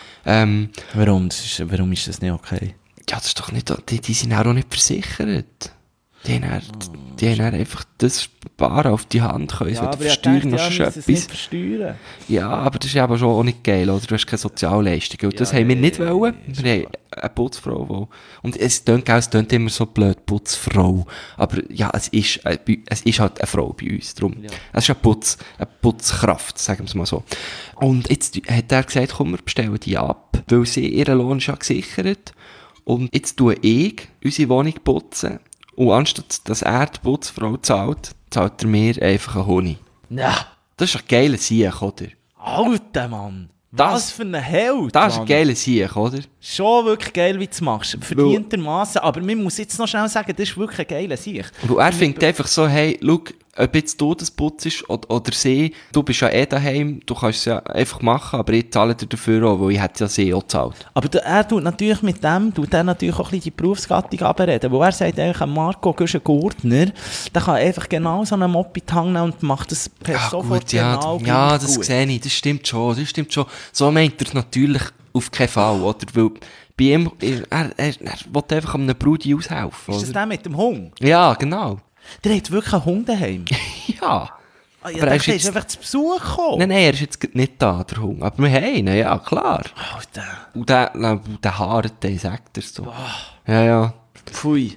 S2: Ähm,
S3: Warum? Das ist, warum ist das nicht okay?
S2: ja, das ist doch nicht, die, die sind auch nicht versichert. Die haben, dann, die haben dann einfach das Bar auf die Hand können. Ja, aber versteuern noch schon etwas.
S3: Versteuern.
S2: Ja, aber das ist aber schon auch nicht geil, oder? Du hast keine Sozialleistung. Und ja, das haben wir nicht ja, wollen. Ja, wir haben eine Putzfrau, die, und es klingt, es klingt immer so blöd, Putzfrau. Aber ja, es ist, äh, es ist halt eine Frau bei uns. Darum. Ja. Es ist eine, Putz, eine Putzkraft, sagen wir es mal so. Und jetzt hat er gesagt, komm, wir bestellen die ab, weil sie ihren Lohn ist ja gesichert. Und jetzt tue ich unsere Wohnung putzen. Und anstatt dass er die Putzfrau zahlt, zahlt er mir einfach einen Honig.
S3: Ja.
S2: Das ist ein geiler Sieg, oder?
S3: Alter Mann.
S2: Das,
S3: Was für ein Held,
S2: Das ist ein geiler Sieg, oder?
S3: Schon wirklich geil, wie du es machst. Verdientermassen. Aber man muss jetzt noch schnell sagen, das ist wirklich ein geiler Sieg.
S2: Und er findet einfach so, hey, schau, ob jetzt du das putzt oder, oder sie, du bist ja eh daheim, du kannst es ja einfach machen, aber ich zahle dir dafür auch, weil ich hätte ja sie auch gezahlt.
S3: Aber da, er tut natürlich mit dem, tut er natürlich auch ein bisschen die Berufsgattung abreden, wo er sagt eigentlich, Marco Güschen-Gurtner, der kann einfach genau so einen Moped hängen und macht das per
S2: Ja,
S3: sofort
S2: gut, ja,
S3: genau
S2: ja, das
S3: gut.
S2: sehe ich, das stimmt schon, das stimmt schon. So meint er es natürlich auf keinen Fall, oder? Weil bei ihm, er, er, er will einfach einem Brudi aushelfen.
S3: Ist das
S2: oder?
S3: der mit dem Hund?
S2: Ja, genau.
S3: Der hat wirklich einen Hund daheim.
S2: Ja.
S3: Ah, ja,
S2: Aber
S3: der
S2: er
S3: ist,
S2: ist jetzt-
S3: einfach zu Besuch gekommen.
S2: Nein, nein, er ist jetzt nicht da, der Hund. Aber wir haben ihn, ja, klar.
S3: Alter.
S2: Und der, na, der Haare, der sagt er so. Ja, ja.
S3: Pfui.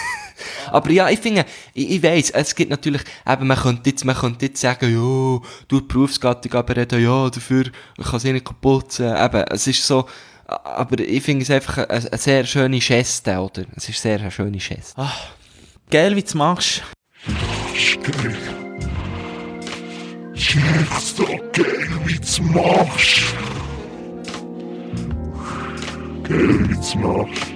S2: Aber ja, ich finde, ich, ich weiss, es gibt natürlich, eben, man könnte jetzt, man könnte jetzt sagen, ja, du die Berufsgattung aber reden, ja, dafür kann sie nicht putzen. Eben, es ist so, aber ich finde es einfach eine, eine sehr schöne Geste, oder? Es ist sehr eine schöne Geste.
S3: Geil, wie du es machst.
S1: Das ist geil. Check's doch geil, wie du's machst. Geil, wie du's machst.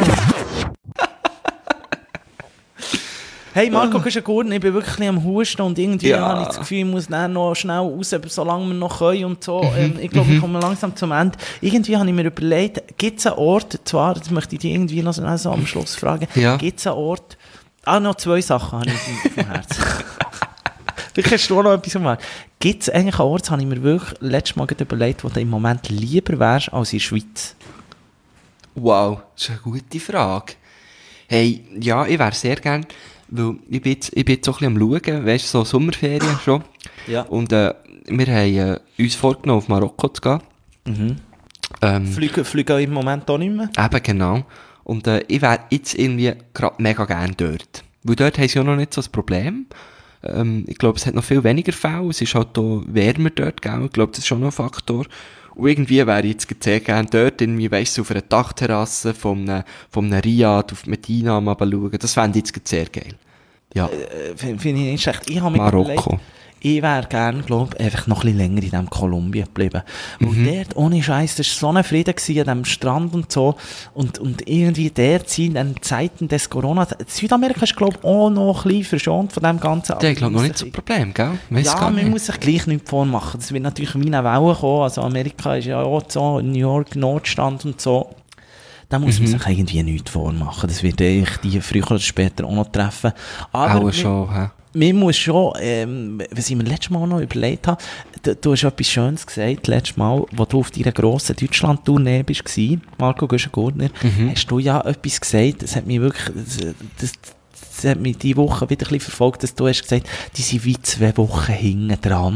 S3: Hey Marco Güschen-Gurtner, ich bin wirklich am Husten und irgendwie
S2: Ja.
S3: habe ich das Gefühl, ich muss dann noch schnell raus, solange wir noch können und so. Ähm, ich glaube, wir kommen langsam zum Ende. Irgendwie habe ich mir überlegt, gibt es einen Ort, zwar, das möchte ich dich irgendwie noch so am Schluss fragen,
S2: Ja.
S3: gibt es einen Ort, ah, noch zwei Sachen habe ich vom Herzen. Vielleicht hast du auch noch etwas vom Herzen. Gibt es eigentlich einen Ort, das habe ich mir wirklich letztes Mal gerade überlegt, wo du im Moment lieber wärst als in der Schweiz?
S2: Wow, das ist eine gute Frage. Hey, ja, ich wäre sehr gern, weil ich bin jetzt, ich bin jetzt so ein bisschen am Schauen, weißt du, so Sommerferien schon.
S3: Ja.
S2: Und äh, wir haben äh, uns vorgenommen, auf Marokko zu gehen.
S3: Mhm.
S2: Ähm,
S3: Fliegen, fliegen im Moment auch nicht mehr?
S2: Eben, genau. Und äh, ich wäre jetzt irgendwie gerade mega gern dort. Weil dort haben sie ja noch nicht so ein Problem. Ähm, ich glaube, es hat noch viel weniger Fälle. Es ist halt auch wärmer dort, gell? Ich glaube, das ist schon noch ein Faktor. Und irgendwie wäre ich jetzt sehr gerne dort, irgendwie, weißt du, auf einer Dachterrasse von einem, von einem Riad auf Medina mal schauen. Das fände ich jetzt sehr geil. Ja,
S3: Äh, Finde find ich nicht schlecht. Ich habe mir
S2: Marokko.
S3: überlegt, ich wäre gerne, glaube ich, einfach noch ein bisschen länger in diesem Kolumbien geblieben. Weil
S2: Mhm.
S3: dort, ohne Scheiß, das war so ein Frieden gewesen, an diesem Strand und so. Und, und irgendwie dort sind in den Zeiten des Corona... Südamerika ist, glaube ich, auch noch ein bisschen verschont von dem Ganzen.
S2: der ist, glaube ich, noch
S3: man
S2: nicht so
S3: muss
S2: ein Problem, gell? Weiss
S3: ja,
S2: gar
S3: man
S2: nicht.
S3: muss sich gleich nichts vormachen. Das wird natürlich wie eine Welle kommen. Also Amerika ist ja auch so, New York, Notstand und so. Da muss
S2: Mhm.
S3: man sich irgendwie nichts vormachen. Das wird eigentlich die früher oder später auch noch treffen. Aber
S2: Auch
S3: wir-
S2: schon, hä?
S3: man muss schon, ähm, was ich mir letztes Mal noch überlegt habe, du, du hast etwas Schönes gesagt, letztes Mal, wo du auf deiner grossen Deutschland-Tournee warst, Marco Güschen-Gurtner,
S2: Mhm.
S3: hast du ja etwas gesagt, das hat mich wirklich, das, das, das hat mich diese Woche wieder ein bisschen verfolgt, dass du hast gesagt, die sind wie zwei Wochen hinten dran.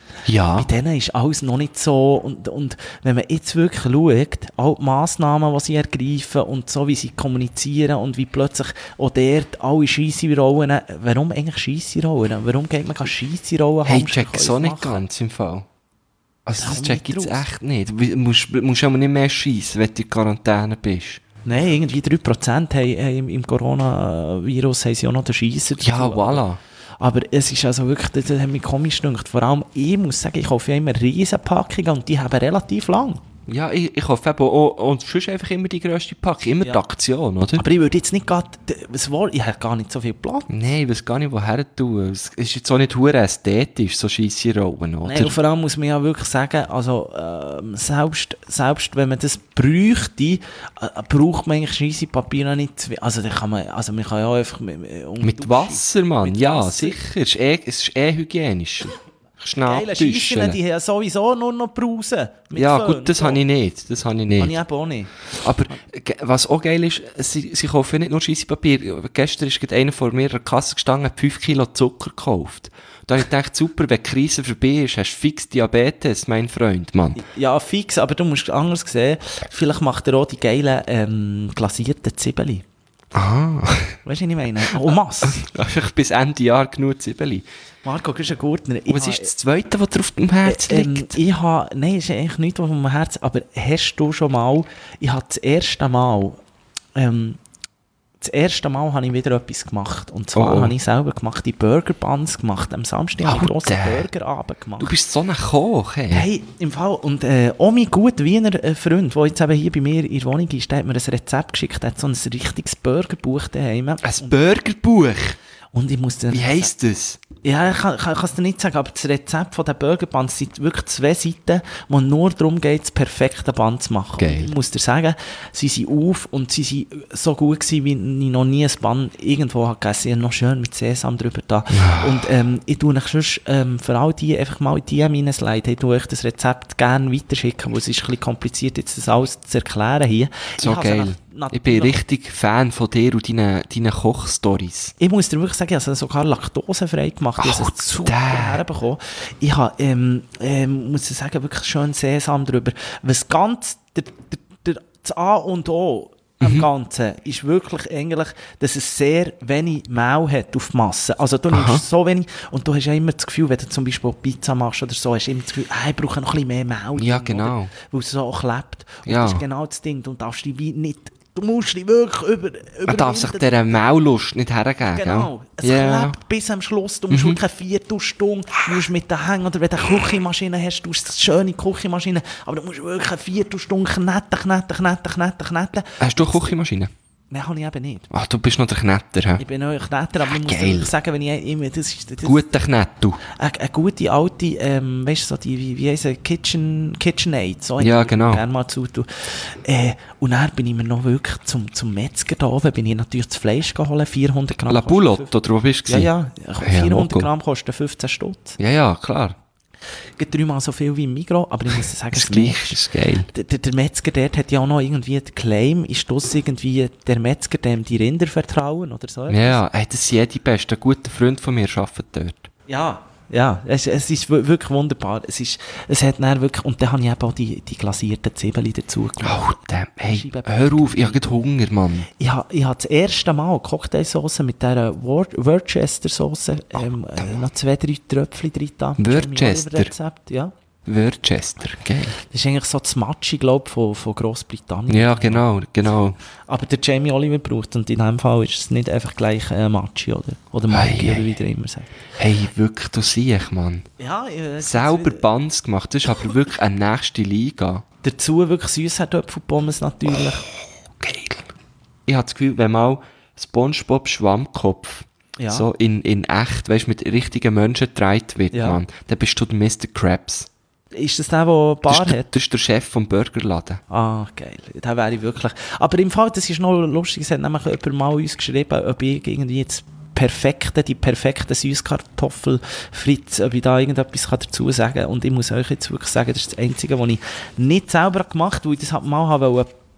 S2: Ja.
S3: Bei denen ist alles noch nicht so. Und, und wenn man jetzt wirklich schaut, all die Massnahmen, die sie ergreifen und so, wie sie kommunizieren und wie plötzlich auch dort alle Scheisse-Rollen, warum eigentlich Scheisse-Rollen? Warum geht man Scheisse-Rollen
S2: Hey, check so nicht ganz im Fall. Also das check ich jetzt echt nicht. Du musst, musst aber nicht mehr schiessen, wenn du in Quarantäne bist.
S3: Nein, irgendwie drei Prozent haben, haben im, im Coronavirus haben sie auch noch den Scheisser dazu.
S2: Ja, voilà.
S3: Aber es ist also wirklich, das hat mich komisch gedacht. Vor allem, ich muss sagen, ich kaufe ja immer Riesenpackungen und die haben relativ lang.
S2: Ja, ich, ich hoffe eben auch, und sonst einfach immer die grösste Packung, immer
S3: Ja.
S2: die Aktion, oder?
S3: Aber ich würde jetzt nicht gerade, was wohl, ich habe gar nicht so viel Platz.
S2: Nein, ich weiß gar nicht, woher tun. Es ist jetzt auch nicht hure ästhetisch, so scheisse Rollen, oder?
S3: Nein, und vor allem muss man ja wirklich sagen, also ähm, selbst, selbst wenn man das bräuchte, äh, braucht man eigentlich Scheissepapier noch nicht. zu- Also, dann kann man, also man kann ja auch einfach mit, mit,
S2: Mit Wasser, Mann,
S3: Mit
S2: ja,
S3: Wasser.
S2: sicher. Es ist eh, es ist eh hygienischer.
S3: Geile
S2: Schnell
S3: Scheisse, die haben ja sowieso nur noch Brausen. mit
S2: Ja,
S3: Föhn
S2: gut, das
S3: und
S2: habe ich nicht. Das habe ich
S3: so.
S2: nicht.
S3: Habe ich eben auch nicht.
S2: Aber ge- was auch geil ist, sie, sie kaufen ja nicht nur Scheissepapier. Gestern ist gerade einer vor mir an der Kasse gestanden, hat fünf Kilo Zucker gekauft. Da habe ich gedacht, super, wenn die Krise vorbei ist, hast du fix Diabetes, mein Freund, Mann.
S3: Ja, fix, aber du musst anders sehen. Vielleicht macht er auch die geilen ähm, glasierten Zwiebeln.
S2: Ah.
S3: Weißt du, was ich meine? Oh, Mass.
S2: Einfach bis Ende Jahr genug Zwiebeli.
S3: Marco, du bist ein Gurtner. Ich
S2: Und was
S3: ha-
S2: ist das Zweite, was dir auf dem Herz
S3: Ähm,
S2: liegt?
S3: ich habe, nein, es ist eigentlich nichts, was auf meinem Herz, aber hast du schon mal, ich habe das erste Mal, ähm, das erste Mal habe ich wieder etwas gemacht. Und zwar
S2: Oh, oh.
S3: habe ich selber gemacht, die Burger Buns gemacht. Am Samstag habe ich einen grossen
S2: Alter.
S3: Burgerabend gemacht.
S2: Du bist so ein Koch, hey.
S3: Hey, im Fall, und äh, auch mein guter Wiener äh, Freund, der jetzt eben hier bei mir in der Wohnung ist, der hat mir ein Rezept geschickt, der hat so ein richtiges Burgerbuch daheim.
S2: Ein Burgerbuch.
S3: Und ich muss dir
S2: Wie heisst das?
S3: Ja, ich kann es dir nicht sagen, aber das Rezept von den Burger Buns sind wirklich zwei Seiten, wo nur darum geht, das perfekte Band zu machen.
S2: Geil.
S3: Und ich muss dir sagen, sie sind auf und sie sind so gut gewesen, wie ich noch nie ein Band irgendwo habe gegessen. Sie haben noch schön mit Sesam drüber da. Und ähm, ich tue euch sonst, ähm, für all die einfach mal in die reinsliden. Ich tue euch das Rezept gerne weiterschicken, weil es ist ein bisschen kompliziert, jetzt das alles zu erklären hier.
S2: So
S3: Ich habe sie
S2: geil.
S3: nat-
S2: Ich bin
S3: natürlich-
S2: richtig Fan von dir und deinen, deinen Kochstories.
S3: Ich muss dir wirklich sagen, ich habe es sogar laktosefrei gemacht. Ich habe es super
S2: Alter.
S3: herbekommen. Ich habe, ähm, ähm, muss ich sagen, wirklich schön Sesam drüber. Was ganz, der, der, der, das A und O am Ganzen ist wirklich eigentlich, dass es sehr wenig Mehl hat auf die Masse. Also du nimmst so wenig und du hast ja immer das Gefühl, wenn du zum Beispiel Pizza machst oder so, hast du immer das Gefühl, ah, ich brauche noch ein bisschen mehr Mehl.
S2: Ja,
S3: drin,
S2: genau.
S3: Oder? Weil es so auch klebt. Und
S2: Ja.
S3: das ist genau das Ding. Du darfst dich wie nicht, du musst dich wirklich über,
S2: Man darf sich
S3: überwinden.
S2: dieser Maulust nicht hergeben.
S3: Genau. Es
S2: gell? Ja.
S3: klebt bis am Schluss. Du musst wirklich eine Viertelstunde, du musst mit den Hängen, oder wenn du eine Küchenmaschine hast, du hast eine schöne Küchenmaschine, aber du musst wirklich eine Viertelstunde kneten, kneten, kneten, kneten, kneten.
S2: Hast du eine Küchenmaschine?
S3: Nein, habe ich eben nicht.
S2: Ach, du bist noch der Knetter, hä?
S3: Ich bin auch Knetter, aber ich muss
S2: Geil.
S3: wirklich sagen, wenn ich immer, das ist, das,
S2: Guter Knetter.
S3: eine, eine gute alte, ähm, weißt du, so die, wie, wie heisst sie, Kitchen, KitchenAid, so
S2: Ja,
S3: ich
S2: genau.
S3: gerne mal zutun. Äh, und dann bin ich mir noch wirklich zum, zum Metzger da oben, bin ich natürlich das Fleisch geholt, vierhundert Gramm.
S2: La
S3: kostet
S2: Boulotte, oder wo bist du?
S3: Ja, ja,
S2: Ja,
S3: vierhundert
S2: Logo.
S3: Gramm kosten fünfzehn Stutz.
S2: Ja, ja, klar.
S3: Geht dreimal so viel wie im Migros, aber ich muss sagen,
S2: Das
S3: es
S2: Gleiche
S3: merkst.
S2: ist geil.
S3: Der, der, der Metzger dort hat ja auch noch irgendwie den Claim, ist das irgendwie der Metzger, dem die Rinder vertrauen oder so?
S2: Ja, ja, hey, das sind ja die Besten. Ein guter Freund von mir arbeitet dort.
S3: Ja, ja, es, es ist w- wirklich wunderbar. Es ist, es hat dann wirklich, und dann habe ich eben auch die, die glasierten Zwiebeln dazu gemacht.
S2: Oh, damn, hey,
S3: Scheibe-
S2: hör auf, ich habe gerade Hunger, Mann.
S3: Ich habe ich ha das erste Mal Cocktailsauce mit dieser Wor- Worcester-Sauce, ähm, äh, noch zwei, drei Tröpfchen drin da.
S2: Worcester?
S3: Rezept, ja.
S2: Worcester, geil.
S3: Das ist eigentlich so das Matschi, glaube ich, von, von Grossbritannien.
S2: Ja, genau, genau.
S3: Aber der Jamie Oliver braucht, und in diesem Fall ist es nicht einfach gleich äh, Matschi, oder? Oder Maggi,
S2: Ei, ei.
S3: oder wie der immer sagt.
S2: Hey, wirklich, du siehst, Mann.
S3: Ja, äh,
S2: Selber Bands gemacht, das ist aber wirklich eine nächste Liga.
S3: dazu wirklich Süßkartoffelpommes natürlich.
S2: Geil. Ich habe das Gefühl, wenn mal SpongeBob Schwammkopf
S3: Ja.
S2: so in, in echt, weißt du, mit richtigen Menschen getragen wird,
S3: Ja.
S2: Mann, dann bist du der Mister Krabs.
S3: Ist das der, der
S2: Das
S3: Bar
S2: ist, der,
S3: hat?
S2: das ist der Chef vom Burgerladen.
S3: Ah, geil. Da wäre ich wirklich. Aber im Fall, das ist noch lustig, es hat nämlich jemand mal uns geschrieben, ob ich irgendwie jetzt perfekte, die perfekte Süßkartoffelfritz, ob ich da irgendetwas kann dazu sagen kann. Und ich muss euch jetzt wirklich sagen, das ist das Einzige, was ich nicht selber gemacht habe, weil ich das halt mal habe wollen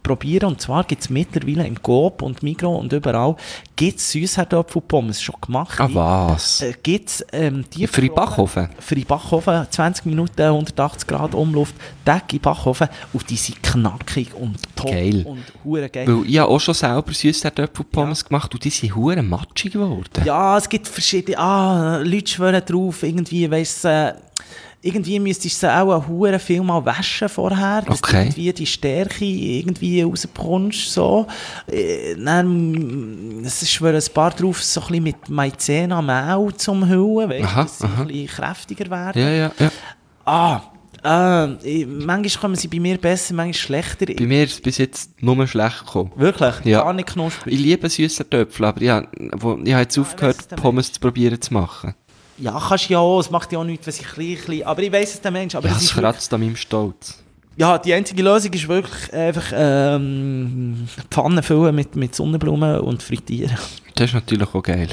S3: probieren. Und zwar gibt es mittlerweile im Coop und Migros und überall gibt's Süßkartoffelpommes schon gemacht.
S2: Ah, was?
S3: Äh, gibt's, ähm, die
S2: Für den Backofen?
S3: Für den Backofen, zwanzig Minuten, hundertachtzig Grad Umluft, Decke Backofen und die sind knackig und top
S2: Geil.
S3: und hure geil.
S2: Weil ich habe auch schon selber Süßkartoffelpommes gemacht und die sind hure matschig geworden.
S3: Ja, es gibt verschiedene, ah, Leute schwören drauf, irgendwie, weiss, äh, irgendwie müsstest du sie auch hure viel mal waschen vorher, dass
S2: Okay.
S3: du irgendwie die Stärke irgendwie rausbekommst, so. Äh, dann, es schwören ein paar drauf, so ein bisschen mit Maizena Mehl zum Hüllen, weißt du,
S2: Aha,
S3: dass sie
S2: aha.
S3: ein bisschen kräftiger werden.
S2: Ja, ja, ja.
S3: Ah, äh, ich- manchmal kommen sie bei mir besser, manchmal schlechter.
S2: Bei mir ist es bis jetzt nur schlecht gekommen.
S3: Wirklich?
S2: Ja.
S3: Gar nicht knusprig?
S2: Ich liebe süße Töpfel, aber ich habe, wo, ich habe jetzt
S3: Ja,
S2: aufgehört,
S3: ich weiss es, der
S2: Pommes zu probieren zu machen.
S3: Ja, kannst du ja auch, es macht ja auch nichts, wenn sie klein, klein, aber ich weiss es, der Mensch, aber
S2: Ja,
S3: es
S2: es
S3: ist wirklich,
S2: kratzt an meinem Stolz.
S3: ja, die einzige Lösung ist wirklich einfach, ähm, Pfanne füllen mit, mit Sonnenblumen und frittieren.
S2: Das ist natürlich auch geil.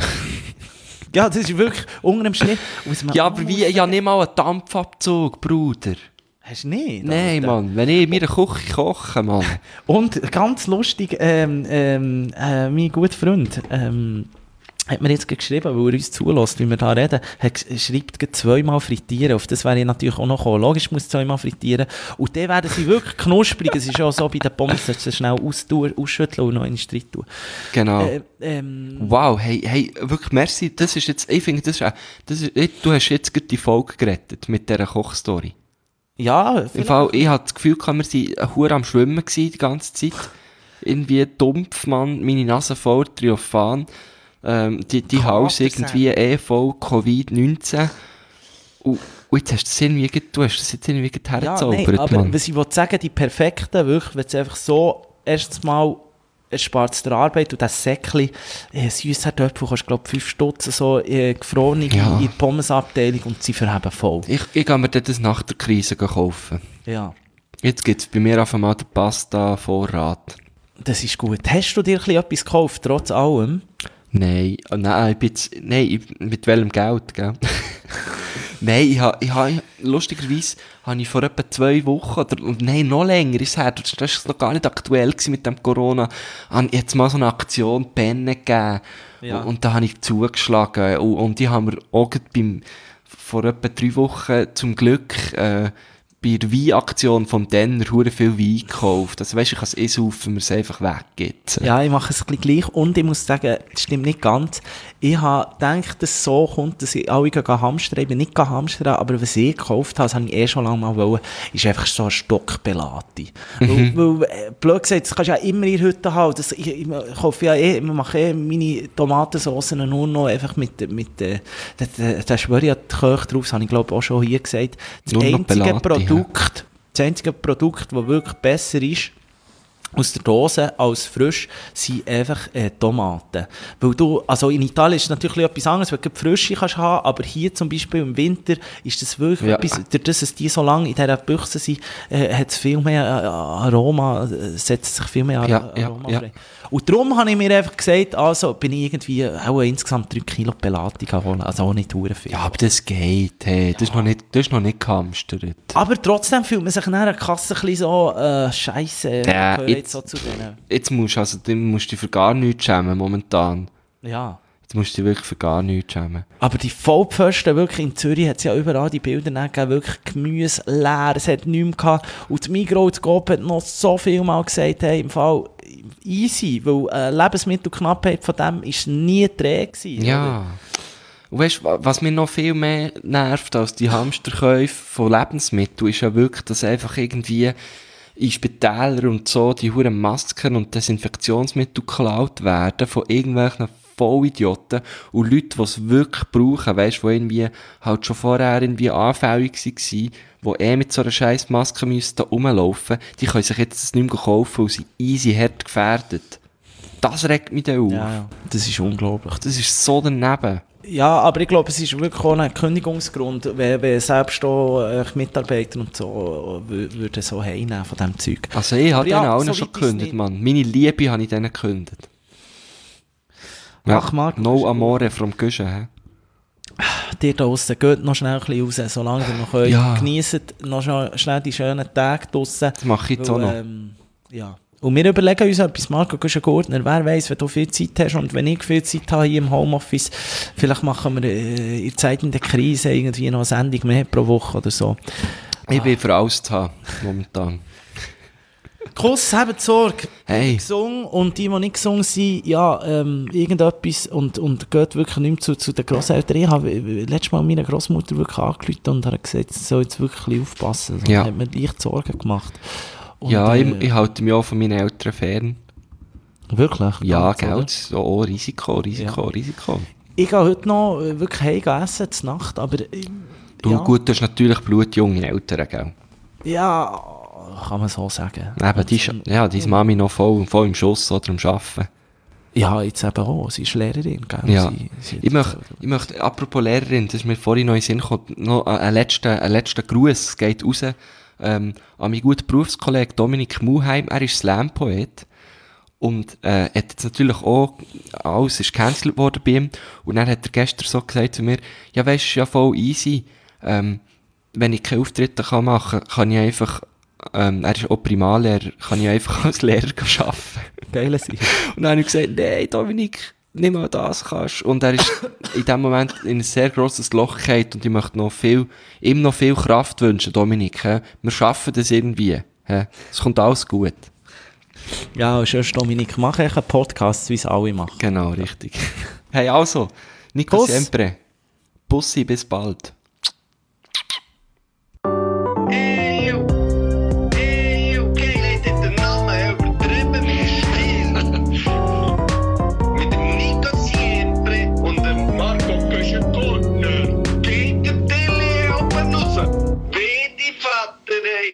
S3: Ja, das ist wirklich unter dem Schnitt. Was man
S2: Ja,
S3: auch
S2: aber
S3: muss
S2: wie, ich
S3: sagen-
S2: habe nicht mal einen Dampfabzug, Bruder.
S3: Hast du nicht?
S2: Nein,
S3: Alter?
S2: Mann, wenn ich in meiner Küche koche, Mann.
S3: Und ganz lustig, ähm, ähm, äh, mein guter Freund, ähm, hat mir jetzt geschrieben, weil er uns zulässt, wie wir da reden, hat, schreibt gerade zweimal frittieren. Auf das wäre ich natürlich auch noch gekommen. Logisch muss zweimal frittieren. Und dann werden sie wirklich knusprig. Es ist auch so, bei den Pommes sollst du sie schnell austun, ausschütteln und noch in den Streit tun.
S2: Genau.
S3: Äh, ähm,
S2: Wow, hey, hey, wirklich merci. Das ist jetzt, ich finde, das ist, auch- das ist, ich- du hast jetzt gerade die Folge gerettet mit dieser Kochstory.
S3: ja,
S2: Im Fall, ich hatte das Gefühl, wir waren hure am Schwimmen gewesen, die ganze Zeit. Irgendwie dumpf, Mann, meine Nase voll, Triophan. Ähm, die, die Haus
S3: Charakter
S2: irgendwie eh voll Covid neunzehn. Und, und jetzt hast du das irgendwie, gerade- du hast das jetzt irgendwie gerade
S3: ja,
S2: hergezaubert,
S3: nein, aber
S2: Mann.
S3: was ich wollte sagen, die perfekten, wirklich, wenn es einfach so, erstens mal, es spart es der Arbeit und das Säckchen, äh, Süßkartoffeln, kannst du, glaube ich, fünf Stutz so äh, gefrorene
S2: Ja.
S3: in die Pommesabteilung und sie verheben voll.
S2: Ich, ich gehe mir dann das nach der Krise kaufen.
S3: Ja,
S2: Jetzt gibt es bei mir einfach mal den Pasta-Vorrat.
S3: das ist gut. Hast du dir ein bisschen etwas gekauft, trotz allem?
S2: Nein, oh nein, ich bin jetzt, nein, ich, mit welchem Geld, gell? Nein, ich habe, ich habe, lustigerweise habe ich vor etwa zwei Wochen, oder, und nein, noch länger ist es her, das war noch gar nicht aktuell gewesen mit dem Corona, habe ich jetzt mal so eine Aktion Penne gegeben.
S3: Ja.
S2: Und, und da habe ich zugeschlagen. Und, und die haben wir auch gerade beim, vor etwa drei Wochen zum Glück, äh, bei der Weinaktion vom Denner hure viel Wein gekauft. Also weisst, ich kann es eh saufen, wir es einfach weggibt.
S3: Ja, ich mache es ein bisschen gleich und ich muss sagen, das stimmt nicht ganz. Ich habe gedacht, dass es so kommt, dass ich alle gehen hamstern. Ich bin nicht hamstern, aber was ich gekauft habe, das habe ich eh schon lange mal wollen, ist einfach so ein Stockbelati.
S2: Mhm.
S3: Weil, weil, äh, blöd gesagt, das kannst du ja immer in der Hütte haben. Das, ich, ich kaufe ja eh, ich mache eh meine Tomatensoßen nur noch einfach mit, mit äh, da, da, da schwöre ich an die Köche drauf, das habe ich glaube auch schon hier gesagt. Das
S2: Nur noch
S3: einzige
S2: Belati,
S3: Produkt, das einzige Produkt, das wirklich besser ist, aus der Dose als frisch, sind einfach äh, Tomaten. Weil du, also in Italien ist es natürlich etwas anderes, weil du frische kannst haben, aber hier zum Beispiel im Winter ist das wirklich
S2: Ja.
S3: etwas, dadurch, dass die so lange in dieser Büchse sind, äh, hat es viel mehr äh, Aroma, äh, setzt sich viel mehr Ar
S2: Ja, ja,
S3: Aroma
S2: ja.
S3: frei. Und darum habe ich mir einfach gesagt, also bin ich irgendwie auch insgesamt drei Kilo Pelati holen, also auch nicht verdammt viel.
S2: Ja, aber das geht, hey. Das ist noch nicht, das ist noch nicht gehamstert.
S3: Aber trotzdem fühlt man sich in einer Kasse ein bisschen so, äh, scheisse,
S2: Ja,
S3: gehört
S2: jetzt-
S3: jetzt so zu denen.
S2: Jetzt musst du, also, du musst dich für gar nichts schämen, momentan.
S3: Ja.
S2: Jetzt musst du dich wirklich für gar nichts schämen.
S3: Aber die Vollpfosten, wirklich in Zürich, hat es ja überall die Bilder gegeben, wirklich Gemüse leer, es hat nichts mehr gehabt. Und die Migros und die Coop hat noch so viel mal gesagt, hey, im Fall easy, weil äh, Lebensmittelknappheit von dem ist nie träge gewesen.
S2: Ja. Und weißt du, was mir noch viel mehr nervt als die Hamsterkäufe von Lebensmitteln, ist ja wirklich, dass einfach irgendwie in Spitälern und so die huren Masken und Desinfektionsmittel geklaut werden von irgendwelchen Vollidioten und Leute, die es wirklich brauchen, weißt du, die irgendwie halt schon vorher irgendwie anfällig waren, die eh mit so einer scheiß Maske müssten rumlaufen, die können sich jetzt das nicht mehr kaufen und sind easy hart gefährdet. Das regt mich dann auf.
S3: Ja, ja, das ist unglaublich.
S2: Das ist so daneben.
S3: Ja, aber ich glaube, es ist wirklich auch ein Kündigungsgrund, wenn, wenn selbst auch äh, Mitarbeiter und so äh, wür- würden so heimnehmen von diesem Zeug.
S2: Also ich habe
S3: Aber ja,
S2: denen allen
S3: so
S2: schon
S3: weit ist
S2: gekündigt,
S3: nicht.
S2: Mann. Meine Liebe habe ich denen gekündigt.
S3: Ach, Marc, das
S2: no
S3: ist
S2: amore from Guschen, hä?
S3: Dir da draussen, geht noch schnell ein bisschen raus, solange ihr noch könnt.
S2: Ja.
S3: Genießt noch schnell, schnell die schönen Tage draussen.
S2: Das mache ich jetzt auch
S3: Weil,
S2: noch.
S3: ähm, ja, Und wir überlegen uns etwas, Marco Guschen-Gurtner, wer weiss, wenn du viel Zeit hast und wenn ich viel Zeit habe hier im Homeoffice, vielleicht machen wir äh, in Zeiten der Krise irgendwie noch eine Sendung mehr pro Woche oder so.
S2: Ich bin für alles zu haben, momentan.
S3: Kuss, habt Sorge.
S2: Hey.
S3: Gesungen und die, die nicht gesungen sind, ja, ähm, irgendetwas und, und geht wirklich nicht mehr zu, zu den Grosseltern. Ich habe letztes Mal meine Grossmutter wirklich angerufen und habe gesagt, sie soll jetzt wirklich ein bisschen aufpassen. Das
S2: Ja.
S3: hat mir leicht Sorgen gemacht. Und,
S2: Ja,
S3: äh,
S2: ich, ich halte mich auch von meinen Eltern fern.
S3: Wirklich?
S2: Ja,
S3: Ganz, oder?
S2: gell, so, oh, Risiko, Risiko,
S3: Ja.
S2: Risiko.
S3: Ich gehe heute noch äh, wirklich heim essen, zur Nacht, aber... Äh,
S2: Du,
S3: ja,
S2: gut, du hast natürlich blutjunge Eltern, gell?
S3: ja, kann man so sagen.
S2: Eben, die, ist- ja, deine Mami noch voll, voll im Schuss oder am Arbeiten.
S3: Ja, jetzt eben auch. Sie ist Lehrerin, gell?
S2: Ja.
S3: Sie, sie
S2: Ich möchte, ich möchte, apropos Lehrerin, das ist mir vorhin noch in den Sinn gekommen, noch einen letzten, einen letzten Gruß, es geht raus, ähm, an meinen guten Berufskollegen Dominik Muheim, er ist Slam-Poet. Und, äh, hat jetzt natürlich auch, alles ist gecancelt worden bei ihm. Und dann hat er gestern so gesagt zu mir, ja, weisst, ist ja voll easy, ähm, wenn ich keine Auftritte kann machen, kann ich einfach, ähm, er ist auch Primarlehrer, kann ich einfach als Lehrer arbeiten.
S3: Geile Sache.
S2: Und dann habe ich gesagt, nein, Dominik, nicht mal das kannst. Und er ist in dem Moment in ein sehr grosses Loch gefallen und ich möchte noch viel, ihm noch viel Kraft wünschen, Dominik. He? Wir schaffen das irgendwie. He? Es kommt alles gut.
S3: Ja, schön, Dominik. Mach einen Podcast, wie es alle machen.
S2: Genau, richtig. Hey, also, Nico
S3: Kuss.
S2: Siempre. Bussi, bis bald.
S5: Ey, yo. Ey, yo. Geil, hat den Namen übertrieben mit Stil. Mit dem Nico Siempre und dem Marco Guschen-Gurtner. Geht der Tilly oben raus. Wie die Vater, ey.